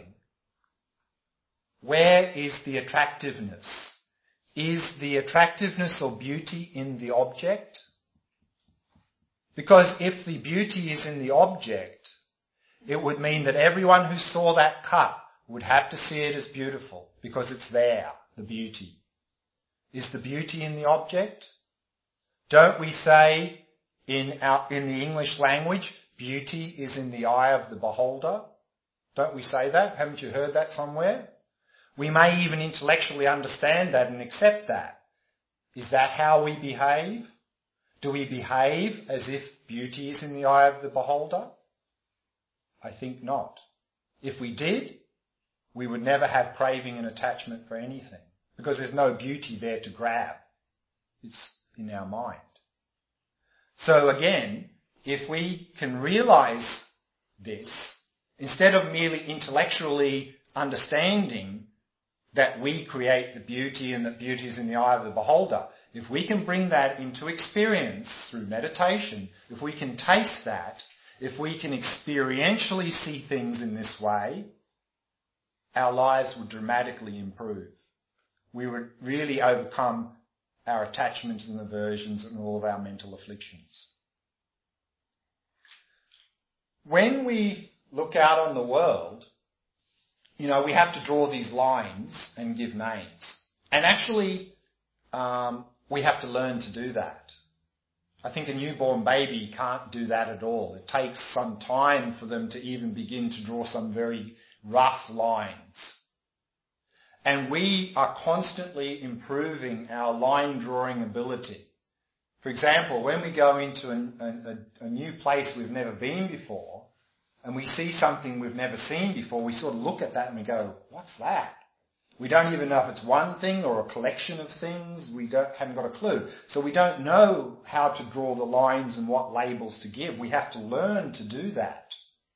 where is the attractiveness? Is the attractiveness or beauty in the object? Because if the beauty is in the object, it would mean that everyone who saw that cup would have to see it as beautiful because it's there, the beauty. Is the beauty in the object? Don't we say in our, in the English language, beauty is in the eye of the beholder? Don't we say that? Haven't you heard that somewhere? We may even intellectually understand that and accept that. Is that how we behave? Do we behave as if beauty is in the eye of the beholder? I think not. If we did, we would never have craving and attachment for anything because there's no beauty there to grab. It's in our mind. So again, if we can realize this, instead of merely intellectually understanding that we create the beauty and that beauty is in the eye of the beholder, if we can bring that into experience through meditation, if we can taste that, if we can experientially see things in this way, our lives would dramatically improve. We would really overcome our attachments and aversions and all of our mental afflictions. When we look out on the world, you know, we have to draw these lines and give names. And actually, um, we have to learn to do that. I think a newborn baby can't do that at all. It takes some time for them to even begin to draw some very rough lines. And we are constantly improving our line drawing ability. For example, when we go into an, a, a new place we've never been before, and we see something we've never seen before, we sort of look at that and we go, what's that? We don't even know if it's one thing or a collection of things. We don't, haven't got a clue. So we don't know how to draw the lines and what labels to give. We have to learn to do that.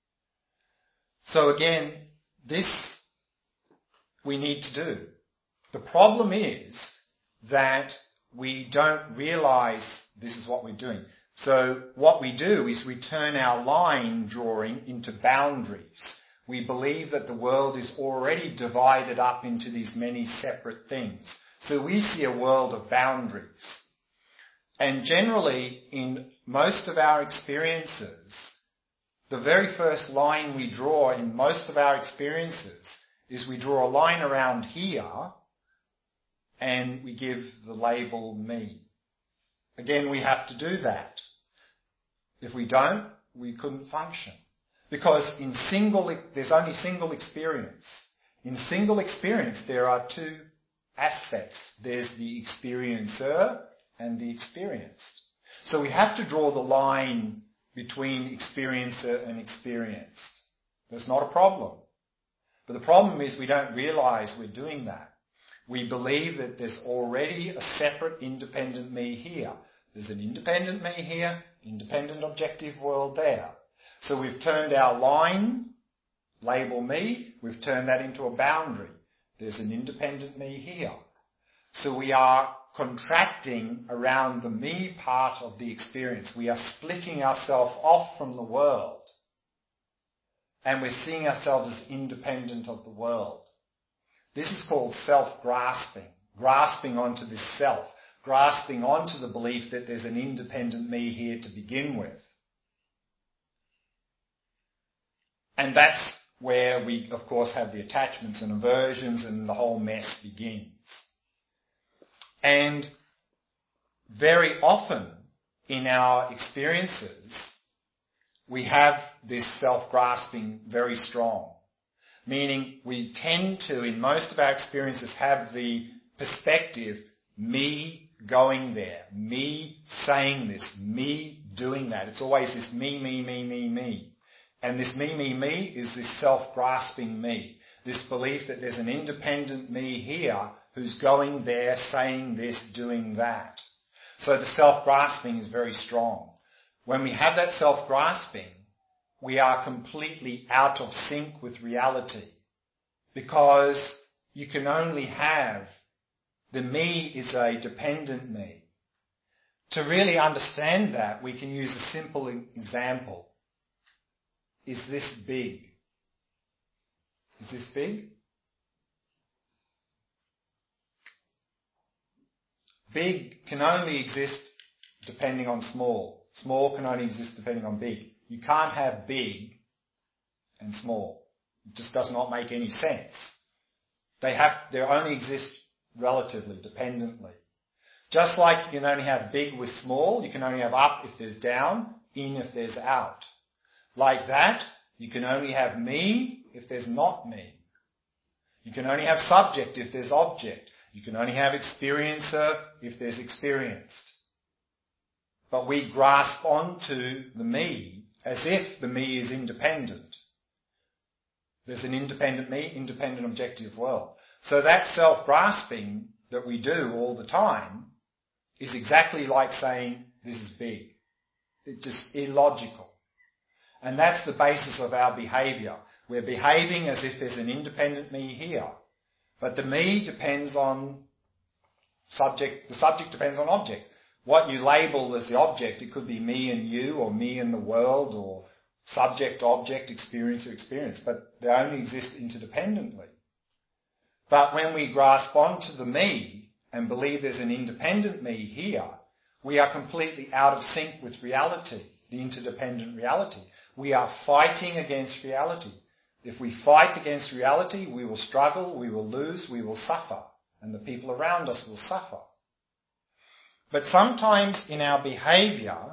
So again, this we need to do. The problem is that we don't realize this is what we're doing. So what we do is we turn our line drawing into boundaries. We believe that the world is already divided up into these many separate things. So we see a world of boundaries. And generally, in most of our experiences, the very first line we draw in most of our experiences is we draw a line around here and we give the label me. Again, we have to do that. If we don't, we couldn't function. Because in single, there's only single experience. In single experience, there are two aspects. There's the experiencer and the experienced. So we have to draw the line between experiencer and experienced. That's not a problem. But the problem is we don't realize we're doing that. We believe that there's already a separate independent me here. There's an independent me here, independent objective world there. So we've turned our line, label me, we've turned that into a boundary. There's an independent me here. So we are contracting around the me part of the experience. We are splitting ourselves off from the world. And we're seeing ourselves as independent of the world. This is called self-grasping, grasping onto this self, grasping onto the belief that there's an independent me here to begin with. And that's where we, of course, have the attachments and aversions and the whole mess begins. And very often in our experiences, we have this self-grasping very strong. meaning we tend to, in most of our experiences, have the perspective, me going there, me saying this, me doing that. It's always this me, me, me, me, me. And this me, me, me is this self-grasping me. This belief that there's an independent me here who's going there, saying this, doing that. So the self-grasping is very strong. When we have that self-grasping, we are completely out of sync with reality. Because you can only have, the me is a dependent me. To really understand that, we can use a simple example. Is this big? Is this big? Big can only exist depending on small. Small can only exist depending on big. You can't have big and small. It just does not make any sense. They have, they only exist relatively, dependently. Just like you can only have big with small, you can only have up if there's down, in if there's out. Like that, you can only have me if there's not me. You can only have subject if there's object. You can only have experiencer if there's experienced. But we grasp onto the me as if the me is independent. There's an independent me, independent objective world. So that self-grasping that we do all the time is exactly like saying, this is big. It's just illogical. And that's the basis of our behaviour. We're behaving as if there's an independent me here. But the me depends on subject, the subject depends on object. What you label as the object, it could be me and you, or me and the world, or subject, object, experience or experience, but they only exist interdependently. But when we grasp onto the me and believe there's an independent me here, we are completely out of sync with reality, the interdependent reality. We are fighting against reality. If we fight against reality, we will struggle, we will lose, we will suffer, and the people around us will suffer. But sometimes in our behaviour,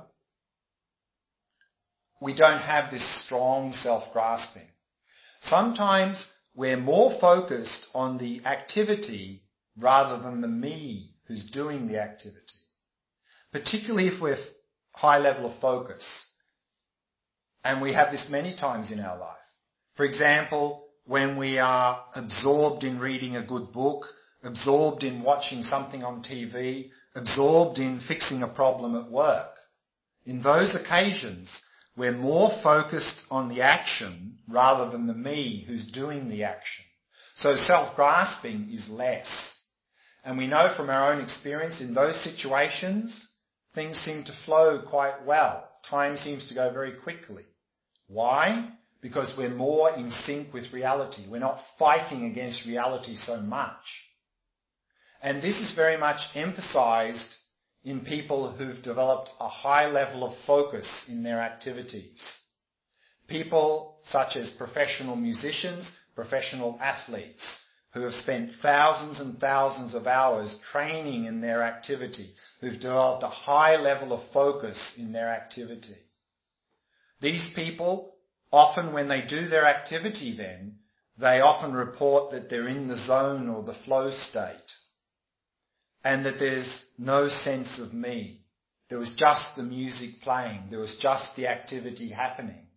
we don't have this strong self-grasping. Sometimes we're more focused on the activity rather than the me who's doing the activity. Particularly if we're high level of focus. And we have this many times in our life. For example, when we are absorbed in reading a good book, absorbed in watching something on T V, absorbed in fixing a problem at work. In those occasions, we're more focused on the action rather than the me who's doing the action. So self-grasping is less. And we know from our own experience in those situations, things seem to flow quite well. Time seems to go very quickly. Why? Because we're more in sync with reality. We're not fighting against reality so much. And this is very much emphasized in people who've developed a high level of focus in their activities. People such as professional musicians, professional athletes, who have spent thousands and thousands of hours training in their activity, who've developed a high level of focus in their activity. These people, often when they do their activity then, they often report that they're in the zone or the flow state. And that there's no sense of me. There was just the music playing. There was just the activity happening.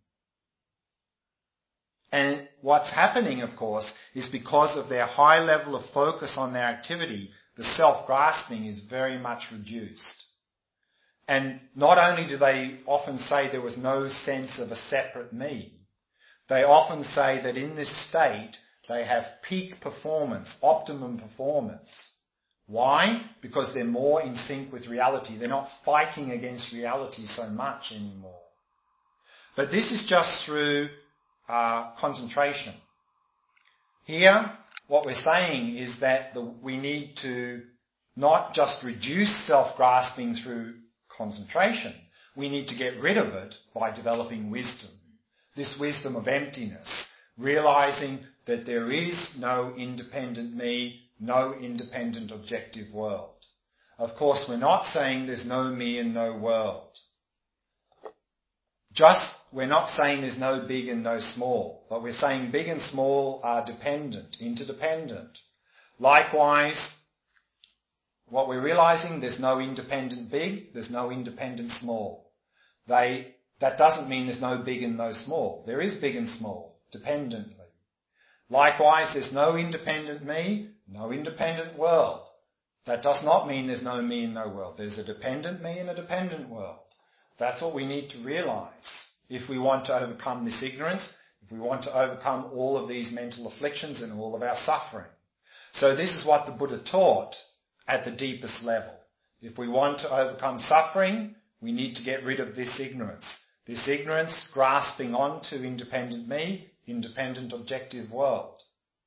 And what's happening, of course, is because of their high level of focus on their activity, the self-grasping is very much reduced. And not only do they often say there was no sense of a separate me, they often say that in this state they have peak performance, optimum performance. Why? Because they're more in sync with reality. They're not fighting against reality so much anymore. But this is just through uh, concentration. Here, what we're saying is that the, we need to not just reduce self-grasping through concentration. We need to get rid of it by developing wisdom. This wisdom of emptiness, realizing that there is no independent me, no independent objective world. Of course, we're not saying there's no me and no world. Just, we're not saying there's no big and no small, but we're saying big and small are dependent, interdependent. Likewise, what we're realizing, there's no independent big, there's no independent small. They, that doesn't mean there's no big and no small. There is big and small, dependently. Likewise, there's no independent me, no independent world. That does not mean there's no me and no world. There's a dependent me and a dependent world. That's what we need to realize if we want to overcome this ignorance, if we want to overcome all of these mental afflictions and all of our suffering. So this is what the Buddha taught at the deepest level. If we want to overcome suffering, we need to get rid of this ignorance. This ignorance grasping onto independent me, independent objective world.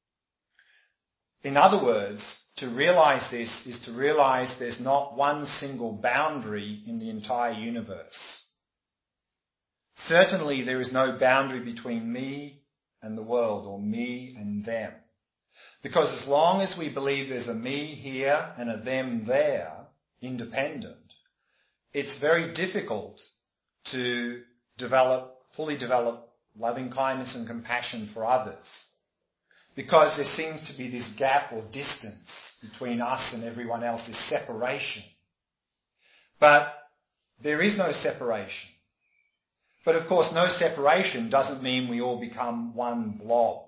In other words, to realize this is to realize there's not one single boundary in the entire universe. Certainly there is no boundary between me and the world, or me and them. Because as long as we believe there's a me here and a them there, independent, it's very difficult to develop, fully develop loving kindness and compassion for others. Because there seems to be this gap or distance between us and everyone else, this separation. But there is no separation. But of course, no separation doesn't mean we all become one blob.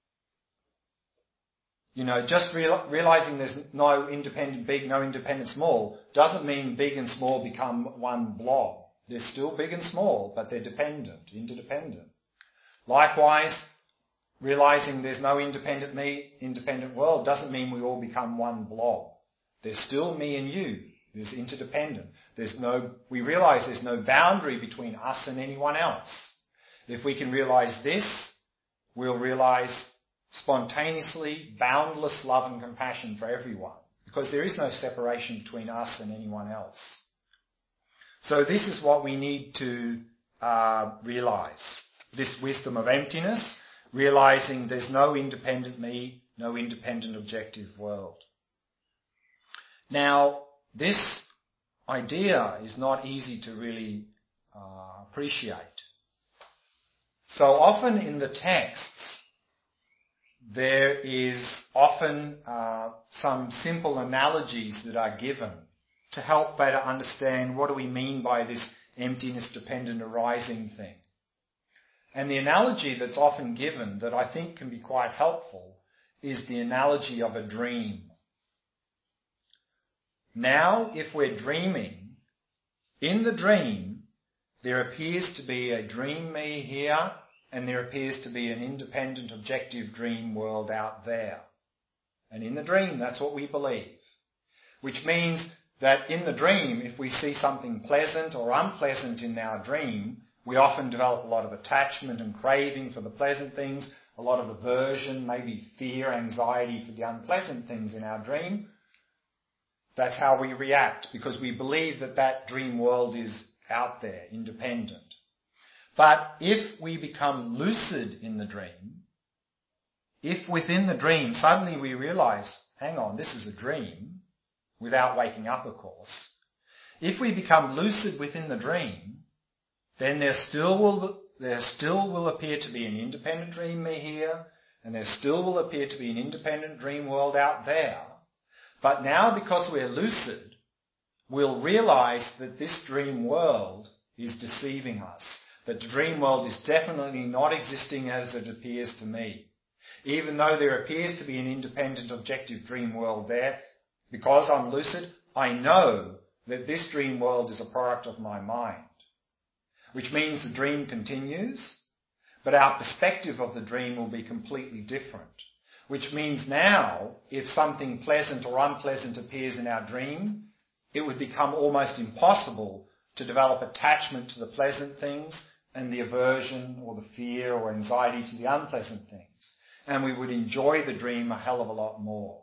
You know, just real, realizing there's no independent big, no independent small, doesn't mean big and small become one blob. They're still big and small, but they're dependent, interdependent. Likewise, realizing there's no independent me, independent world doesn't mean we all become one blob. There's still me and you. There's interdependent. There's no, we realize there's no boundary between us and anyone else. If we can realize this, we'll realize spontaneously boundless love and compassion for everyone. Because there is no separation between us and anyone else. So this is what we need to uh, realize. This wisdom of emptiness, realizing there's no independent me, no independent objective world. Now, this idea is not easy to really uh, appreciate. So often in the texts, there is often uh, some simple analogies that are given to help better understand what do we mean by this emptiness-dependent arising thing. And the analogy that's often given that I think can be quite helpful is the analogy of a dream. Now, if we're dreaming, in the dream, there appears to be a dream me here, and there appears to be an independent, objective dream world out there. And in the dream, that's what we believe. Which means that in the dream, if we see something pleasant or unpleasant in our dream, we often develop a lot of attachment and craving for the pleasant things, a lot of aversion, maybe fear, anxiety for the unpleasant things in our dream. That's how we react, because we believe that that dream world is out there, independent. But if we become lucid in the dream, if within the dream suddenly we realize, hang on, this is a dream, without waking up, of course, if we become lucid within the dream, then there still will there still will appear to be an independent dream me here, and there still will appear to be an independent dream world out there. But now, because we're lucid, we'll realize that this dream world is deceiving us. That the dream world is definitely not existing as it appears to me. Even though there appears to be an independent, objective dream world there, because I'm lucid, I know that this dream world is a product of my mind. Which means the dream continues, but our perspective of the dream will be completely different. Which means now, if something pleasant or unpleasant appears in our dream, it would become almost impossible to develop attachment to the pleasant things and the aversion or the fear or anxiety to the unpleasant things. And we would enjoy the dream a hell of a lot more.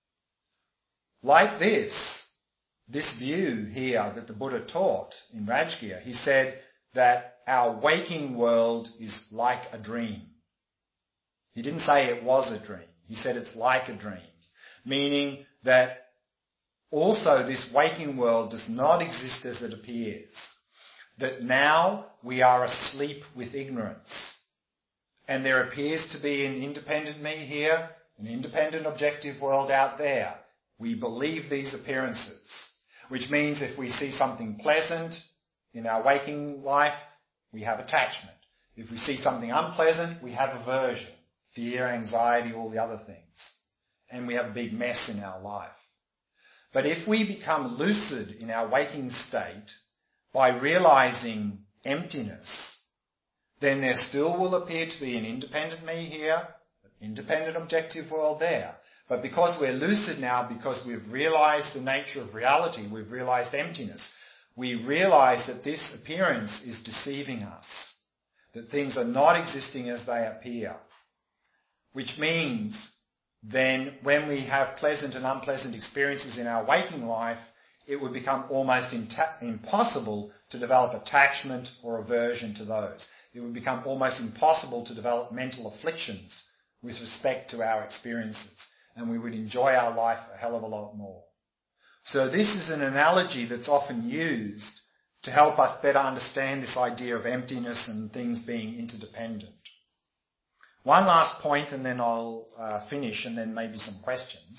Like this, this view here that the Buddha taught in Rajgir, he said that our waking world is like a dream. He didn't say it was a dream. He said it's like a dream, meaning that also this waking world does not exist as it appears. that now we are asleep with ignorance. And there appears to be an independent me here, an independent objective world out there. We believe these appearances, which means if we see something pleasant in our waking life, we have attachment. If we see something unpleasant, we have aversion, fear, anxiety, all the other things. And we have a big mess in our life. But if we become lucid in our waking state by realizing emptiness, then there still will appear to be an independent me here, an independent objective world there. But because we're lucid now, because we've realized the nature of reality, we've realized emptiness, we realize that this appearance is deceiving us, that things are not existing as they appear, which means then when we have pleasant and unpleasant experiences in our waking life, it would become almost inta- impossible to develop attachment or aversion to those. It would become almost impossible to develop mental afflictions with respect to our experiences, and we would enjoy our life a hell of a lot more. So this is an analogy that's often used to help us better understand this idea of emptiness and things being interdependent. One last point, and then I'll uh, finish, and then maybe some questions,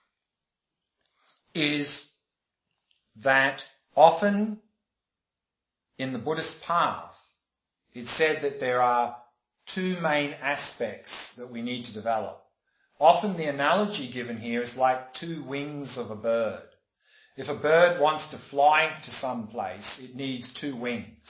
is that often in the Buddhist path, it's said that there are two main aspects that we need to develop. Often the analogy given here is like two wings of a bird. If a bird wants to fly to some place, it needs two wings.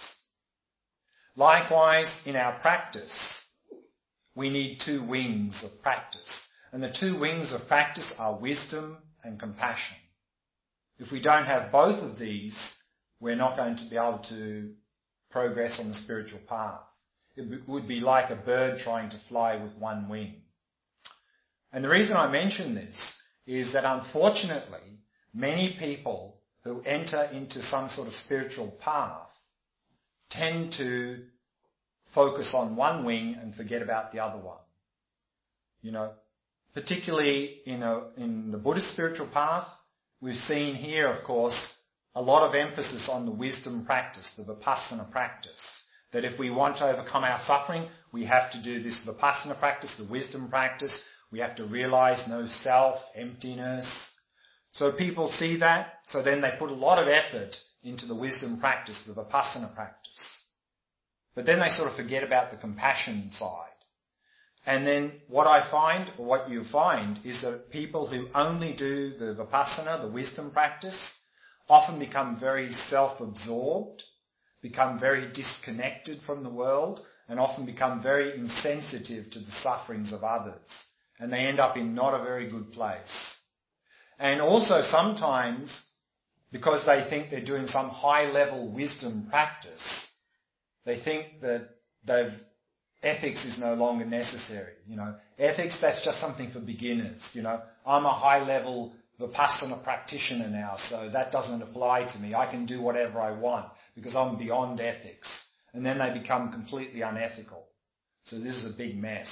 Likewise, in our practice, we need two wings of practice. And the two wings of practice are wisdom and compassion. If we don't have both of these, we're not going to be able to progress on the spiritual path. It would be like a bird trying to fly with one wing. And the reason I mention this is that unfortunately, many people who enter into some sort of spiritual path tend to focus on one wing and forget about the other one. You know, particularly in, a, in the Buddhist spiritual path, we've seen here, of course, a lot of emphasis on the wisdom practice, the Vipassana practice. That if we want to overcome our suffering, we have to do this Vipassana practice, the wisdom practice. We have to realize no self, emptiness. So people see that, so then they put a lot of effort into the wisdom practice, the Vipassana practice. But then they sort of forget about the compassion side. And then what I find, or what you find, is that people who only do the Vipassana, the wisdom practice, often become very self-absorbed, become very disconnected from the world, and often become very insensitive to the sufferings of others. And they end up in not a very good place. And also sometimes, because they think they're doing some high-level wisdom practice, they think that they've, ethics is no longer necessary. You know, ethics, that's just something for beginners. You know, I'm a high-level Vipassana practitioner now, so that doesn't apply to me. I can do whatever I want because I'm beyond ethics. And then they become completely unethical. So this is a big mess.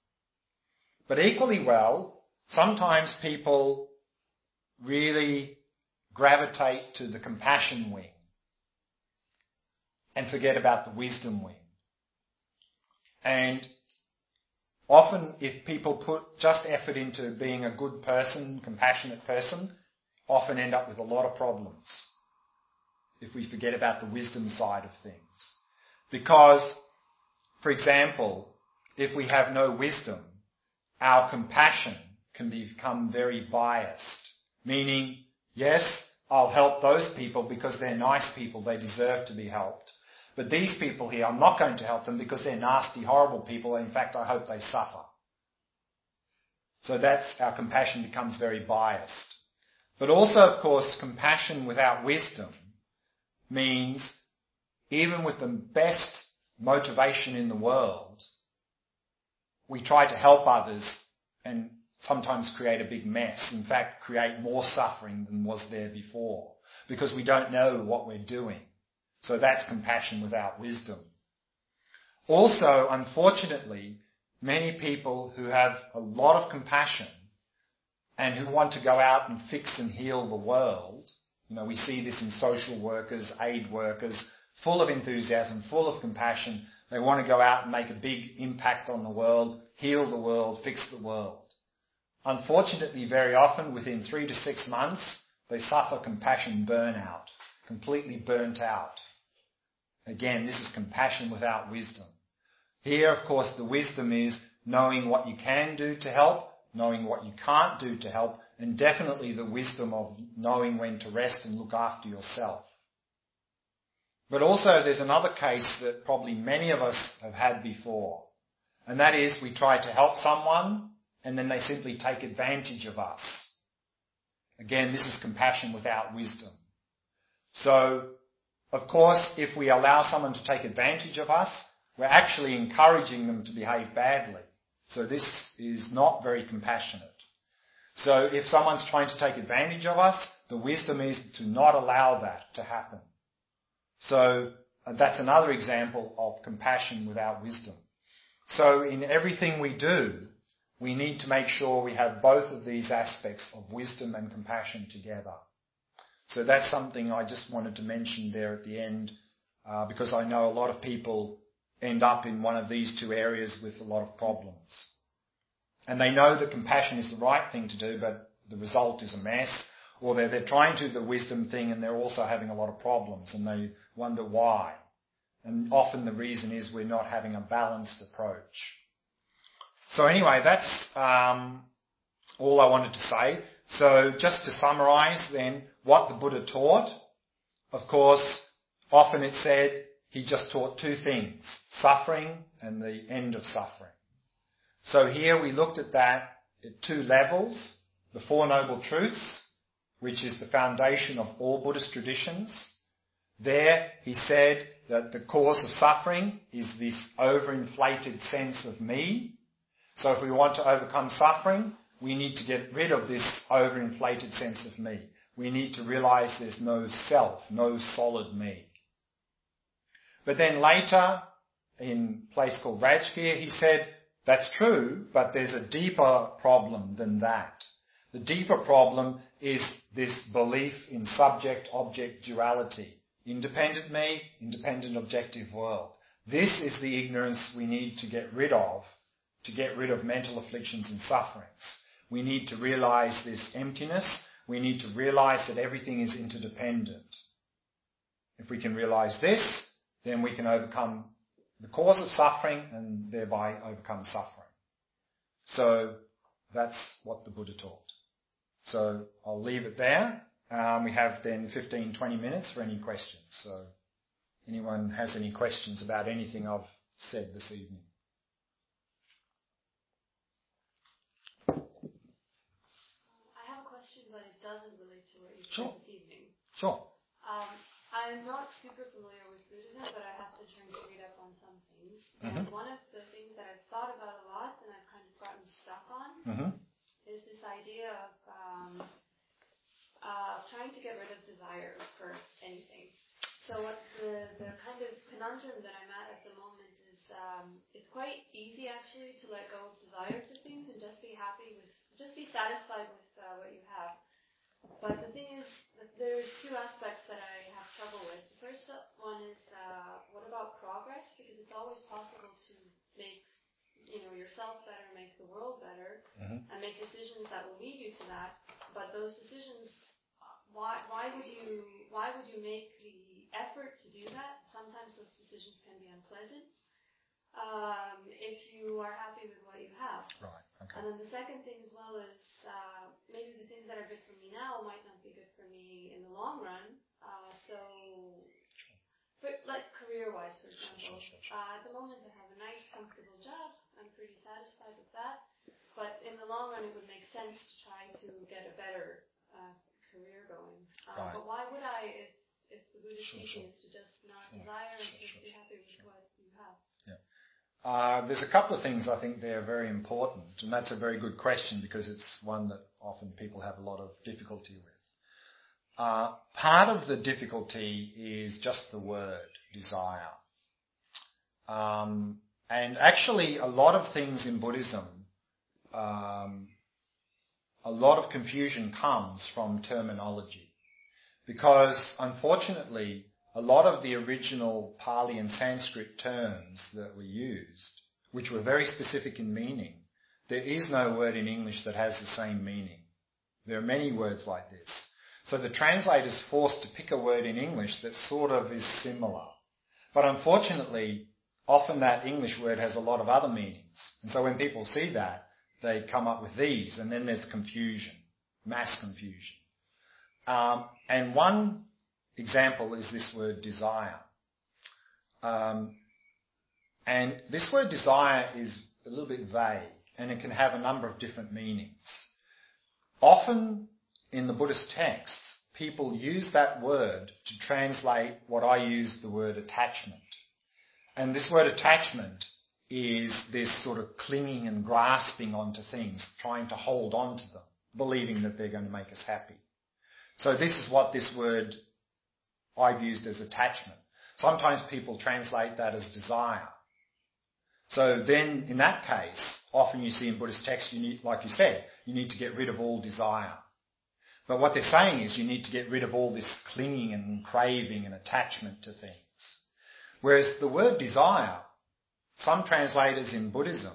But equally well, sometimes people really gravitate to the compassion wing and forget about the wisdom wing. And often if people put just effort into being a good person, compassionate person, often end up with a lot of problems if we forget about the wisdom side of things. Because, for example, if we have no wisdom, our compassion can become very biased. Meaning, yes, I'll help those people because they're nice people, they deserve to be helped. But these people here, I'm not going to help them because they're nasty, horrible people. In fact, I hope they suffer. So that's, our compassion becomes very biased. But also, of course, compassion without wisdom means even with the best motivation in the world, we try to help others and sometimes create a big mess. In fact, create more suffering than was there before because we don't know what we're doing. So that's compassion without wisdom. Also, unfortunately, many people who have a lot of compassion and who want to go out and fix and heal the world, you know, we see this in social workers, aid workers, full of enthusiasm, full of compassion. They want to go out and make a big impact on the world, heal the world, fix the world. Unfortunately, very often, within three to six months, they suffer compassion burnout, completely burnt out. Again, this is compassion without wisdom. Here, of course, the wisdom is knowing what you can do to help, knowing what you can't do to help, and definitely the wisdom of knowing when to rest and look after yourself. But also there's another case that probably many of us have had before, and that is we try to help someone and then they simply take advantage of us. Again, this is compassion without wisdom. So, of course, if we allow someone to take advantage of us, we're actually encouraging them to behave badly. So this is not very compassionate. So if someone's trying to take advantage of us, the wisdom is to not allow that to happen. So that's another example of compassion without wisdom. So in everything we do, we need to make sure we have both of these aspects of wisdom and compassion together. So that's something I just wanted to mention there at the end, uh, because I know a lot of people end up in one of these two areas with a lot of problems. And they know that compassion is the right thing to do, but the result is a mess. Or they're, they're trying to do the wisdom thing and they're also having a lot of problems and they wonder why. And often the reason is we're not having a balanced approach. So anyway, that's um, all I wanted to say. So just to summarize then, what the Buddha taught, of course, often it's said he just taught two things, suffering and the end of suffering. So here we looked at that at two levels, the Four Noble Truths, which is the foundation of all Buddhist traditions. There he said that the cause of suffering is this overinflated sense of me. So if we want to overcome suffering, we need to get rid of this overinflated sense of me. We need to realize there's no self, no solid me. But then later, in a place called Rajgir, he said, that's true, but there's a deeper problem than that. The deeper problem is this belief in subject-object duality. Independent me, independent objective world. This is the ignorance we need to get rid of, to get rid of mental afflictions and sufferings. We need to realize this emptiness. We need to realize that everything is interdependent. If we can realize this, then we can overcome the cause of suffering and thereby overcome suffering. So that's what the Buddha taught. So I'll leave it there. Um, we have then fifteen, twenty minutes for any questions. So anyone has any questions about anything I've said this evening? I have a question, but it doesn't relate to what you Sure. said this evening. Sure. Um, I'm not super familiar with Buddhism, but I have been trying to read up on some things. Mm-hmm. And one of the things that I've thought about a lot and I've kind of gotten stuck on Mm-hmm. is this idea of um, uh, trying to get rid of desire for anything. So what the, the kind of conundrum that I'm at at the moment is um, it's quite easy actually to let go of desire for things and just be happy with, just be satisfied with uh, what you have. But the thing is that there's two aspects that I have trouble with. The first one is uh, what about progress? Because it's always possible to make you know, yourself better, make the world better, mm-hmm. and make decisions that will lead you to that. But those decisions, why, why would you, why would you make the effort to do that? Sometimes those decisions can be unpleasant. Um, if you are happy with what you have. Right. Okay. And then the second thing as well is uh, maybe the things that are good for me now might not be good for me in the long run. Uh, so. But like career-wise, for example, sure, sure, sure. Uh, at the moment I have a nice, comfortable job. I'm pretty satisfied with that. But in the long run, it would make sense to try to get a better uh, career going. Uh, Right. But why would I, if, if the Buddhist Sure, teaching sure. is to just not Sure, desire and sure, just sure, be happy with sure. what you have? Yeah. Uh, there's a couple of things I think they're very important, and that's a very good question because it's one that often people have a lot of difficulty with. Uh, part of the difficulty is just the word, desire. Um, and actually a lot of things in Buddhism, um, a lot of confusion comes from terminology. Because unfortunately, a lot of the original Pali and Sanskrit terms that were used, which were very specific in meaning, there is no word in English that has the same meaning. There are many words like this. So the translator's forced to pick a word in English that sort of is similar. But unfortunately, often that English word has a lot of other meanings. And so when people see that, they come up with these, and then there's confusion, mass confusion. Um, and one example is this word desire. Um, and this word desire is a little bit vague, and it can have a number of different meanings. Often in the Buddhist texts, people use that word to translate what I use the word attachment. And this word attachment is this sort of clinging and grasping onto things, trying to hold on to them, believing that they're going to make us happy. So this is what this word I've used as attachment. Sometimes people translate that as desire. So then, in that case, often you see in Buddhist texts, you need, like you said, you need to get rid of all desire. But what they're saying is you need to get rid of all this clinging and craving and attachment to things. Whereas the word desire, some translators in Buddhism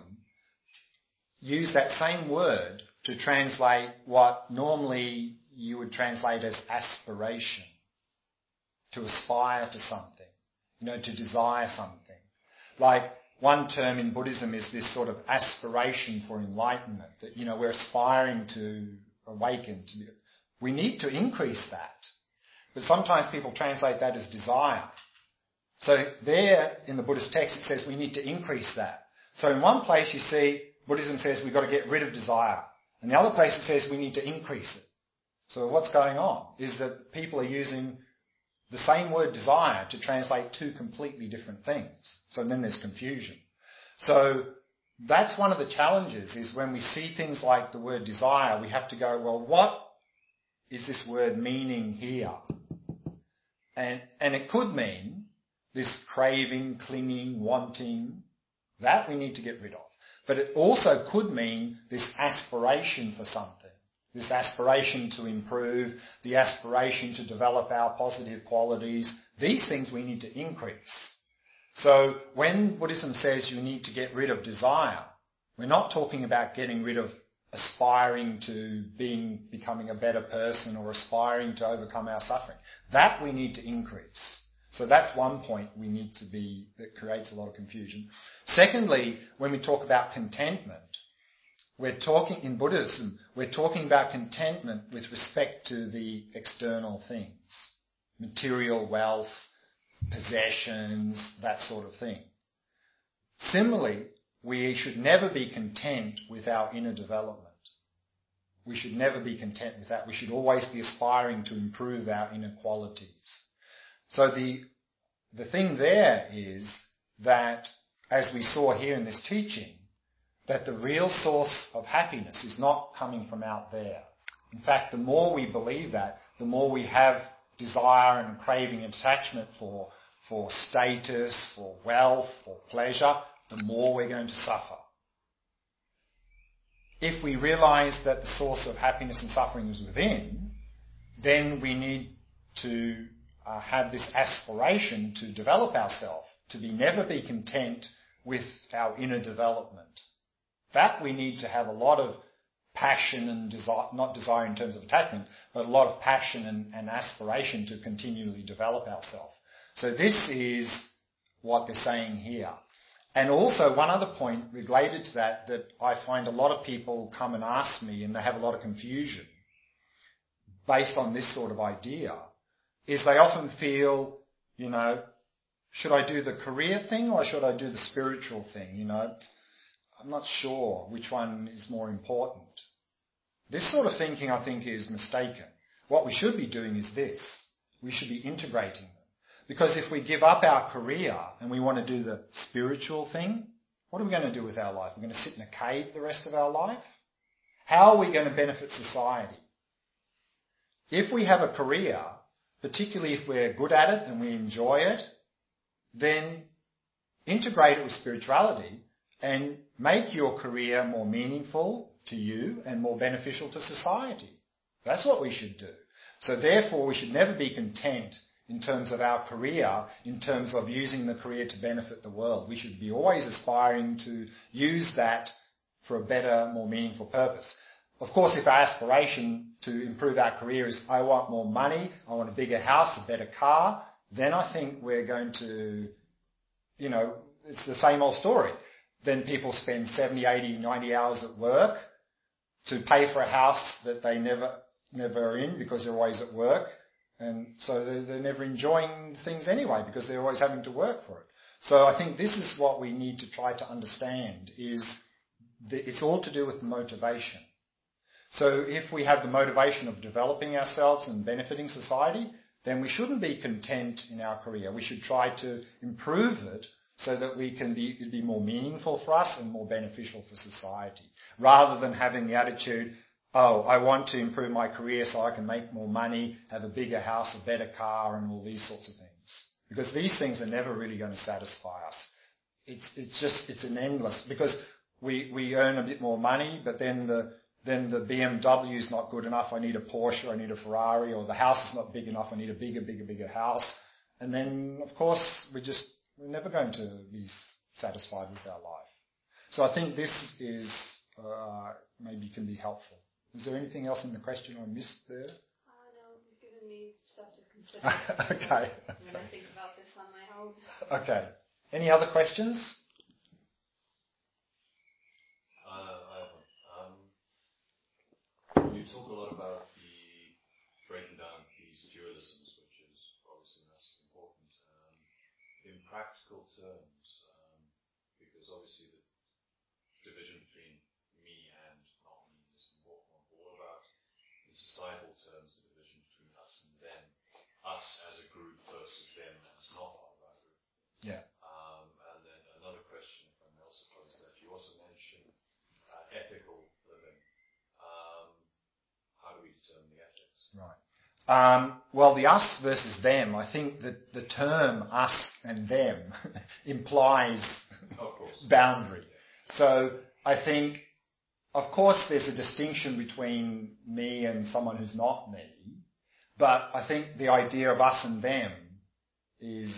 use that same word to translate what normally you would translate as aspiration, to aspire to something, you know, to desire something. Like one term in Buddhism is this sort of aspiration for enlightenment, that, you know, we're aspiring to awaken. To be, we need to increase that. But sometimes people translate that as desire. So there in the Buddhist text it says we need to increase that. So in one place you see Buddhism says we've got to get rid of desire. And the other place it says we need to increase it. So what's going on is that people are using the same word desire to translate two completely different things. So then there's confusion. So that's one of the challenges, is when we see things like the word desire, we have to go, well, what is this word meaning here? And, and it could mean this craving, clinging, wanting, that we need to get rid of. But it also could mean this aspiration for something. This aspiration to improve, the aspiration to develop our positive qualities, these things we need to increase. So when Buddhism says you need to get rid of desire, we're not talking about getting rid of aspiring to being, becoming a better person or aspiring to overcome our suffering. That we need to increase. So that's one point we need to be, that creates a lot of confusion. Secondly, when we talk about contentment, we're talking, in Buddhism, we're talking about contentment with respect to the external things. Material wealth, possessions, that sort of thing. Similarly, we should never be content with our inner development. We should never be content with that. We should always be aspiring to improve our inner qualities. So the, the thing there is that, as we saw here in this teaching, that the real source of happiness is not coming from out there. In fact, the more we believe that, the more we have desire and craving and attachment for, for status, for wealth, for pleasure, the more we're going to suffer. If we realize that the source of happiness and suffering is within, then we need to uh, have this aspiration to develop ourselves, to be never be content with our inner development. That we need to have a lot of passion and desire, not desire in terms of attachment, but a lot of passion and, and aspiration to continually develop ourselves. So this is what they're saying here. And also one other point related to that, that I find a lot of people come and ask me, and they have a lot of confusion based on this sort of idea, is they often feel, you know, should I do the career thing or should I do the spiritual thing, you know? I'm not sure which one is more important. This sort of thinking, I think, is mistaken. What we should be doing is this. We should be integrating them. Because if we give up our career and we want to do the spiritual thing, what are we going to do with our life? We're going to sit in a cave the rest of our life? How are we going to benefit society? If we have a career, particularly if we're good at it and we enjoy it, then integrate it with spirituality and make your career more meaningful to you and more beneficial to society. That's what we should do. So therefore, we should never be content in terms of our career, in terms of using the career to benefit the world. We should be always aspiring to use that for a better, more meaningful purpose. Of course, if our aspiration to improve our career is, I want more money, I want a bigger house, a better car, then I think we're going to, you know, it's the same old story. Then people spend seventy, eighty, ninety hours at work to pay for a house that they never, never are in because they're always at work. And so they're, they're never enjoying things anyway because they're always having to work for it. So I think this is what we need to try to understand is that it's all to do with motivation. So if we have the motivation of developing ourselves and benefiting society, then we shouldn't be content in our career. We should try to improve it so that we can be, it'd be more meaningful for us and more beneficial for society, rather than having the attitude, oh, I want to improve my career so I can make more money, have a bigger house, a better car, and all these sorts of things. Because these things are never really going to satisfy us. It's, it's just, it's an endless, because we, we earn a bit more money, but then the, then the B M W is not good enough, I need a Porsche, I need a Ferrari, or the house is not big enough, I need a bigger, bigger, bigger house. And then, of course, we just, we're never going to be satisfied with our life. So I think this is, uh, maybe can be helpful. Is there anything else in the question I missed there? Uh, no, you've given me stuff to consider. Okay. When I think about this on my own. Okay. Any other questions? You talk a lot about the breaking down these dualisms, which is obviously massively important. Um, in practical terms, um, because obviously the division between me and not me is important. But what about in societal terms, the division between us and them? Us as a group versus them as not part of our group. Yeah. Um, and then another question, if I may also pose that, you also mentioned uh, ethical living. Um, How do we determine the ethics? Right. Um, well, the us versus them, I think that the term us and them implies of course. boundary. So I think, of course, there's a distinction between me and someone who's not me, but I think the idea of us and them is,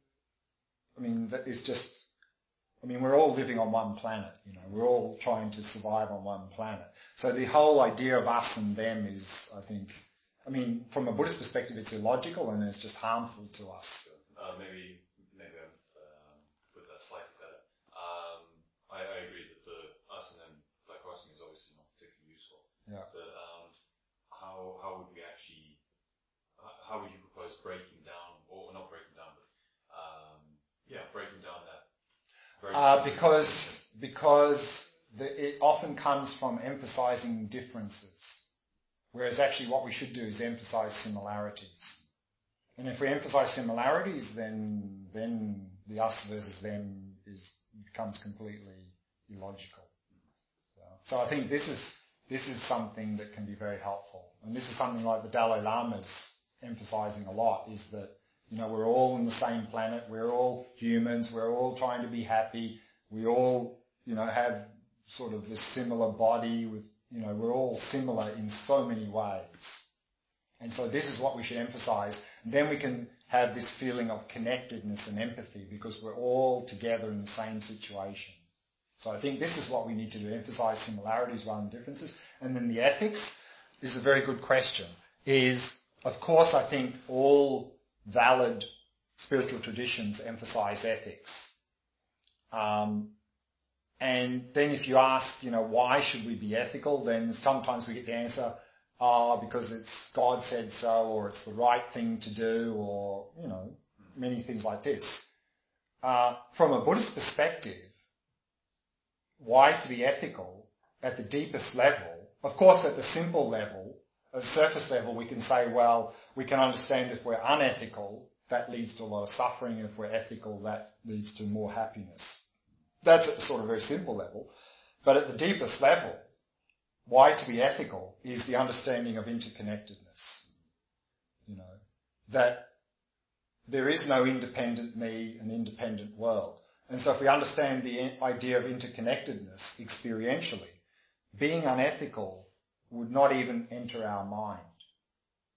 I mean, that is just, I mean, we're all living on one planet, you know, we're all trying to survive on one planet. So the whole idea of us and them is, I think, I mean, from a Buddhist perspective, it's illogical and it's just harmful to us. Uh, maybe, maybe I'll um, put that slightly better. Um, I, I agree that the us and them dichotomy is obviously not particularly useful. Yeah. But um, how how would we actually, how would you propose breaking down, or not breaking down, but um, yeah, breaking down that? Uh, because because the, it often comes from emphasizing differences, whereas actually what we should do is emphasize similarities. And if we emphasize similarities, then then the us versus them is becomes completely illogical. So, so I think this is this is something that can be very helpful, and this is something like the Dalai Lama's emphasizing a lot, is that, you know, we're all on the same planet. We're all humans. We're all trying to be happy. We all, you know, have sort of this similar body with, you know, we're all similar in so many ways. And so this is what we should emphasize. And then we can have this feeling of connectedness and empathy because we're all together in the same situation. So I think this is what we need to do, emphasize similarities rather than differences. And then the ethics is a very good question. Is, of course, I think all valid spiritual traditions emphasize ethics. Um, and then if you ask, you know, why should we be ethical, then sometimes we get the answer, oh, because it's God said so, or it's the right thing to do, or, you know, many things like this. Uh, from a Buddhist perspective, why to be ethical at the deepest level? Of course, at the simple level, at surface level, we can say, well, we can understand if we're unethical, that leads to a lot of suffering. If we're ethical, that leads to more happiness. That's at the sort of very simple level. But at the deepest level, why to be ethical is the understanding of interconnectedness. You know, that there is no independent me and independent world. And so if we understand the idea of interconnectedness experientially, being unethical would not even enter our mind.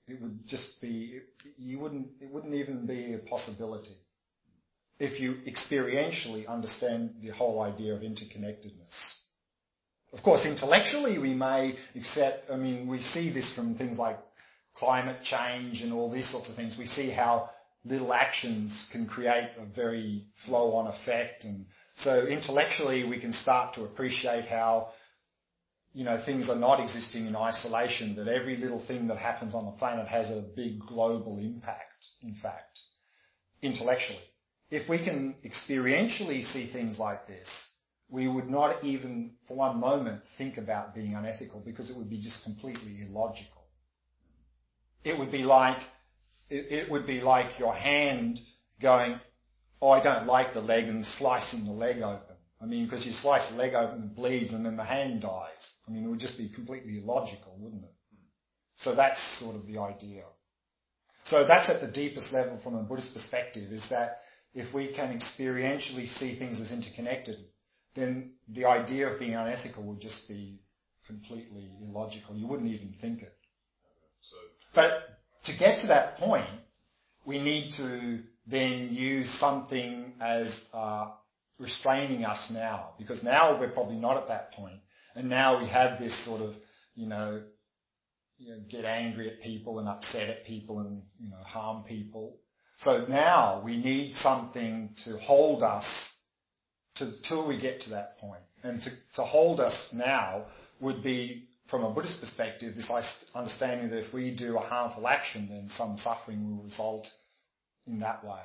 it would just be, you wouldn't, it wouldn't even be a possibility if you experientially understand the whole idea of interconnectedness. Of course, intellectually we may accept, I mean, we see this from things like climate change and all these sorts of things. We see how little actions can create a very flow-on effect. And so intellectually we can start to appreciate how, you know, things are not existing in isolation, that every little thing that happens on the planet has a big global impact, in fact, intellectually. If we can experientially see things like this, we would not even for one moment think about being unethical, because it would be just completely illogical. It would be like, it, it would be like your hand going, oh, I don't like the leg, and slicing the leg open. I mean, because you slice the leg open, it bleeds, and then the hand dies. I mean, it would just be completely illogical, wouldn't it? So that's sort of the idea. So that's at the deepest level from a Buddhist perspective, is that if we can experientially see things as interconnected, then the idea of being unethical would just be completely illogical. You wouldn't even think it. So, but to get to that point, we need to then use something as uh, restraining us now, because now we're probably not at that point, and now we have this sort of, you know, you know, get angry at people and upset at people and, you know, harm people. So now we need something to hold us to, till we get to that point. And to, to hold us now would be, from a Buddhist perspective, this understanding that if we do a harmful action, then some suffering will result in that way.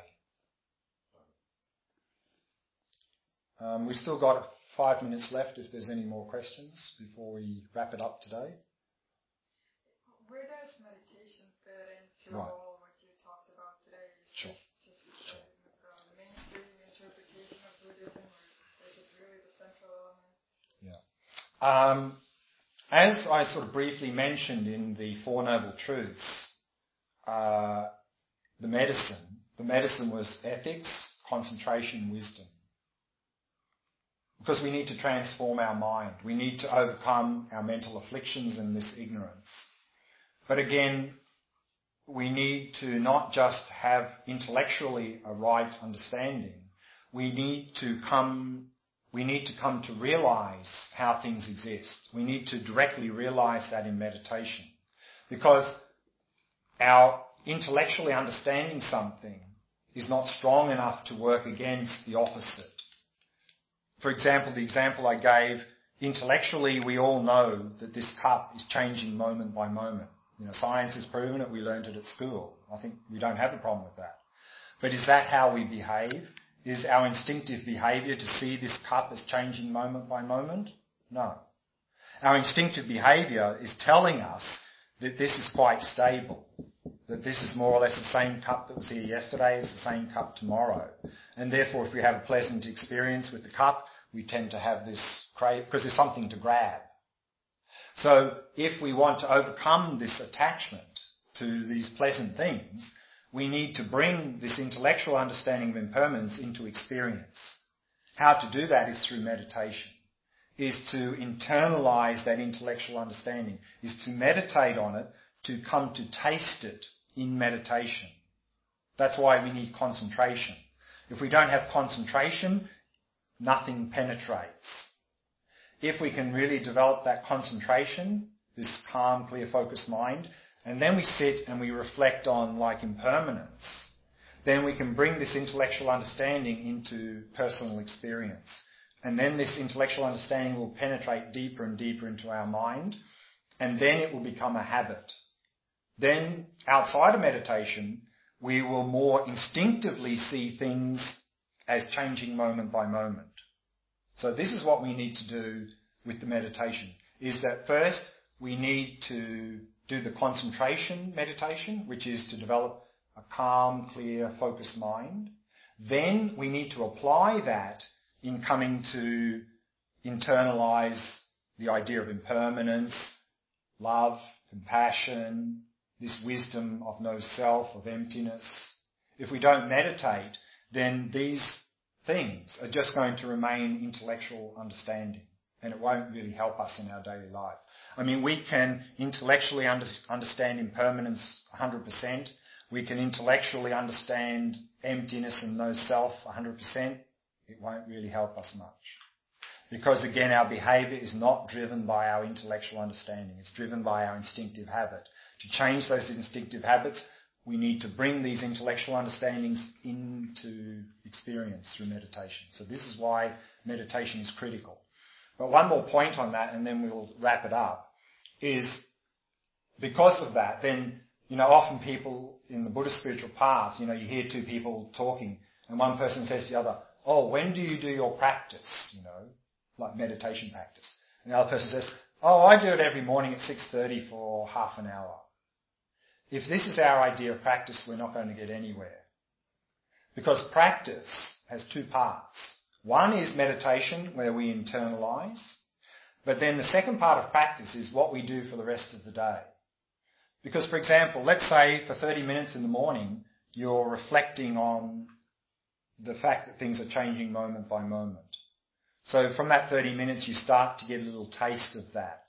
Um, we've still got five minutes left if there's any more questions before we wrap it up today. Where does meditation fit into Right. all what you talked about today? Is Sure. this just sure. a mainstream interpretation of Buddhism, or is it really the central element? Yeah. Um, as I sort of briefly mentioned in the Four Noble Truths, uh, the medicine, the medicine was ethics, concentration, wisdom. Because we need to transform our mind. We need to overcome our mental afflictions and this ignorance. But again, we need to not just have intellectually a right understanding. We need to come, we need to come to realize how things exist. We need to directly realize that in meditation. Because our intellectually understanding something is not strong enough to work against the opposite. For example, the example I gave, intellectually we all know that this cup is changing moment by moment. You know, science has proven it, we learned it at school. I think we don't have a problem with that. But is that how we behave? Is our instinctive behaviour to see this cup as changing moment by moment? No. Our instinctive behaviour is telling us that this is quite stable, that this is more or less the same cup that was here yesterday, it's the same cup tomorrow. And therefore, if we have a pleasant experience with the cup, we tend to have this crave, because there's something to grab. So if we want to overcome this attachment to these pleasant things, we need to bring this intellectual understanding of impermanence into experience. How to do that is through meditation, is to internalize that intellectual understanding, is to meditate on it, to come to taste it in meditation. That's why we need concentration. If we don't have concentration, nothing penetrates. If we can really develop that concentration, this calm, clear, focused mind, and then we sit and we reflect on like impermanence, then we can bring this intellectual understanding into personal experience. And then this intellectual understanding will penetrate deeper and deeper into our mind, and then it will become a habit. Then, outside of meditation, we will more instinctively see things as changing moment by moment. So this is what we need to do with the meditation, is that first we need to do the concentration meditation, which is to develop a calm, clear, focused mind. Then we need to apply that in coming to internalize the idea of impermanence, love, compassion, this wisdom of no self, of emptiness. If we don't meditate, then these things are just going to remain intellectual understanding. and it won't really help us in our daily life. I mean, we can intellectually under, understand impermanence one hundred percent. We can intellectually understand emptiness and no self one hundred percent. It won't really help us much. Because again, our behaviour is not driven by our intellectual understanding. It's driven by our instinctive habit. To change those instinctive habits, we need to bring these intellectual understandings into experience through meditation. So this is why meditation is critical. But one more point on that, and then we'll wrap it up, is because of that, then, you know, often people in the Buddhist spiritual path, you know, you hear two people talking, and one person says to the other, oh, when do you do your practice, you know, like meditation practice? And the other person says, oh, I do it every morning at six thirty for half an hour. If this is our idea of practice, we're not going to get anywhere. Because practice has two parts. One is meditation, where we internalize. But then the second part of practice is what we do for the rest of the day. Because, for example, let's say for thirty minutes in the morning, you're reflecting on the fact that things are changing moment by moment. So from that thirty minutes, you start to get a little taste of that.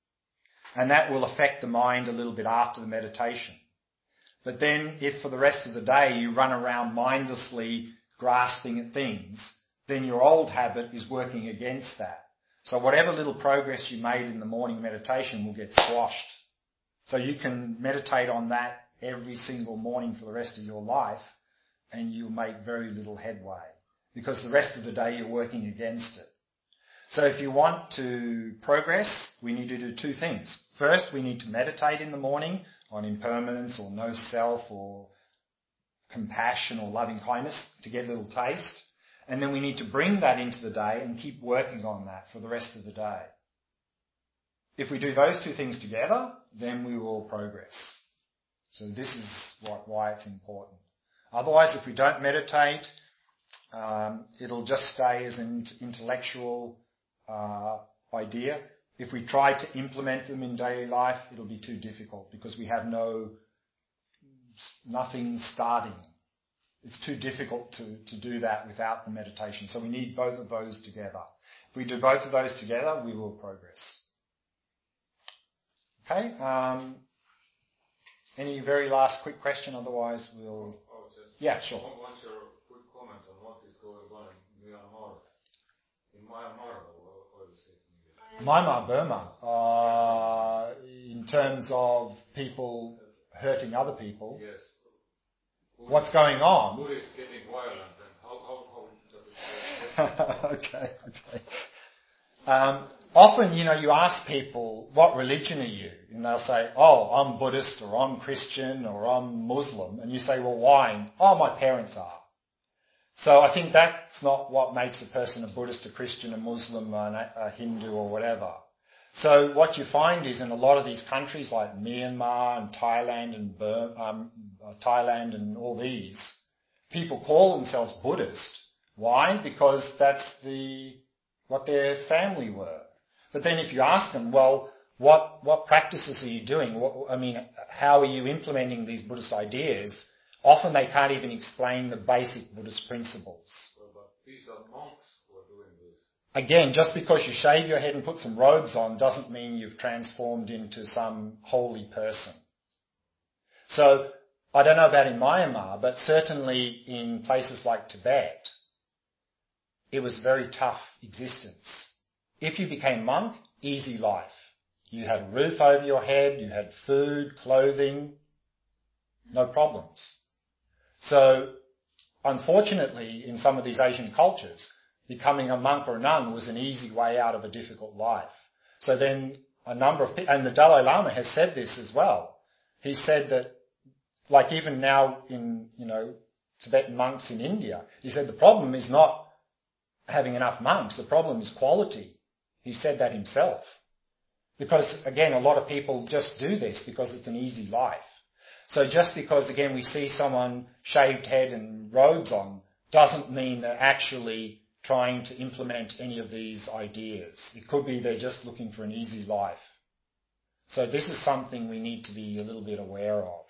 And that will affect the mind a little bit after the meditation. But then if for the rest of the day you run around mindlessly grasping at things, then your old habit is working against that. So whatever little progress you made in the morning meditation will get squashed. So you can meditate on that every single morning for the rest of your life, and you'll make very little headway, because the rest of the day you're working against it. So if you want to progress, we need to do two things. First, we need to meditate in the morning on impermanence or no self or compassion or loving kindness to get a little taste. And then we need to bring that into the day and keep working on that for the rest of the day. If we do those two things together, then we will progress. So this is what, why it's important. Otherwise, if we don't meditate, um, it'll just stay as an intellectual uh, idea. If we try to implement them in daily life, it'll be too difficult because we have no, nothing starting. It's too difficult to, to do that without the meditation. So we need both of those together. If we do both of those together, we will progress. Okay. Um, any very last quick question? Otherwise, we'll. Oh, just yeah, sure. What's your quick comment on what is going on in Myanmar? In Myanmar, or is it? Myanmar, Burma. Uh, in terms of people hurting other people. Yes. Who What's is, going on? Who is getting violent, and how how how does it? okay, okay. Um, often, you know, you ask people, what religion are you? And they'll say, oh, I'm Buddhist, or I'm Christian, or I'm Muslim. And you say, well, why? Oh, my parents are. So I think that's not what makes a person a Buddhist, a Christian, a Muslim, a, a Hindu, or whatever. So what you find is in a lot of these countries like Myanmar and Thailand and Burma, um, uh, Thailand and all these, people call themselves Buddhist. Why? Because that's the what their family were. But then if you ask them, well, what what practices are you doing? What, I mean, how are you implementing these Buddhist ideas? Often they can't even explain the basic Buddhist principles. Well, but these are monks who are doing this. Again, just because you shave your head and put some robes on doesn't mean you've transformed into some holy person. So, I don't know about in Myanmar, but certainly in places like Tibet, it was a very tough existence. If you became monk, easy life. You had a roof over your head, you had food, clothing, no problems. So, unfortunately, in some of these Asian cultures, becoming a monk or a nun was an easy way out of a difficult life. So then a number of people, and the Dalai Lama has said this as well. He said that, like even now in, you know, Tibetan monks in India, he said the problem is not having enough monks, the problem is quality. He said that himself. Because, again, a lot of people just do this because it's an easy life. So just because, again, we see someone shaved head and robes on doesn't mean they're actually trying to implement any of these ideas. It could be they're just looking for an easy life. So this is something we need to be a little bit aware of.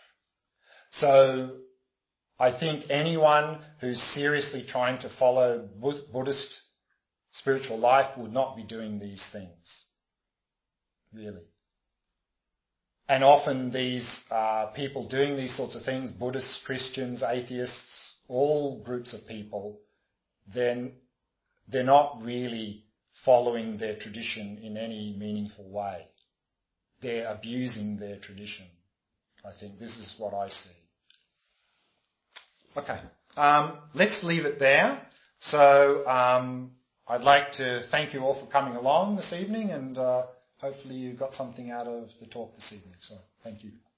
So I think anyone who's seriously trying to follow Buddhist spiritual life would not be doing these things. Really. And often these uh, people doing these sorts of things, Buddhists, Christians, atheists, all groups of people, then they're not really following their tradition in any meaningful way. They're abusing their tradition. I think this is what I see. Okay, um, let's leave it there. So um, I'd like to thank you all for coming along this evening, and uh, hopefully you got something out of the talk this evening. So thank you.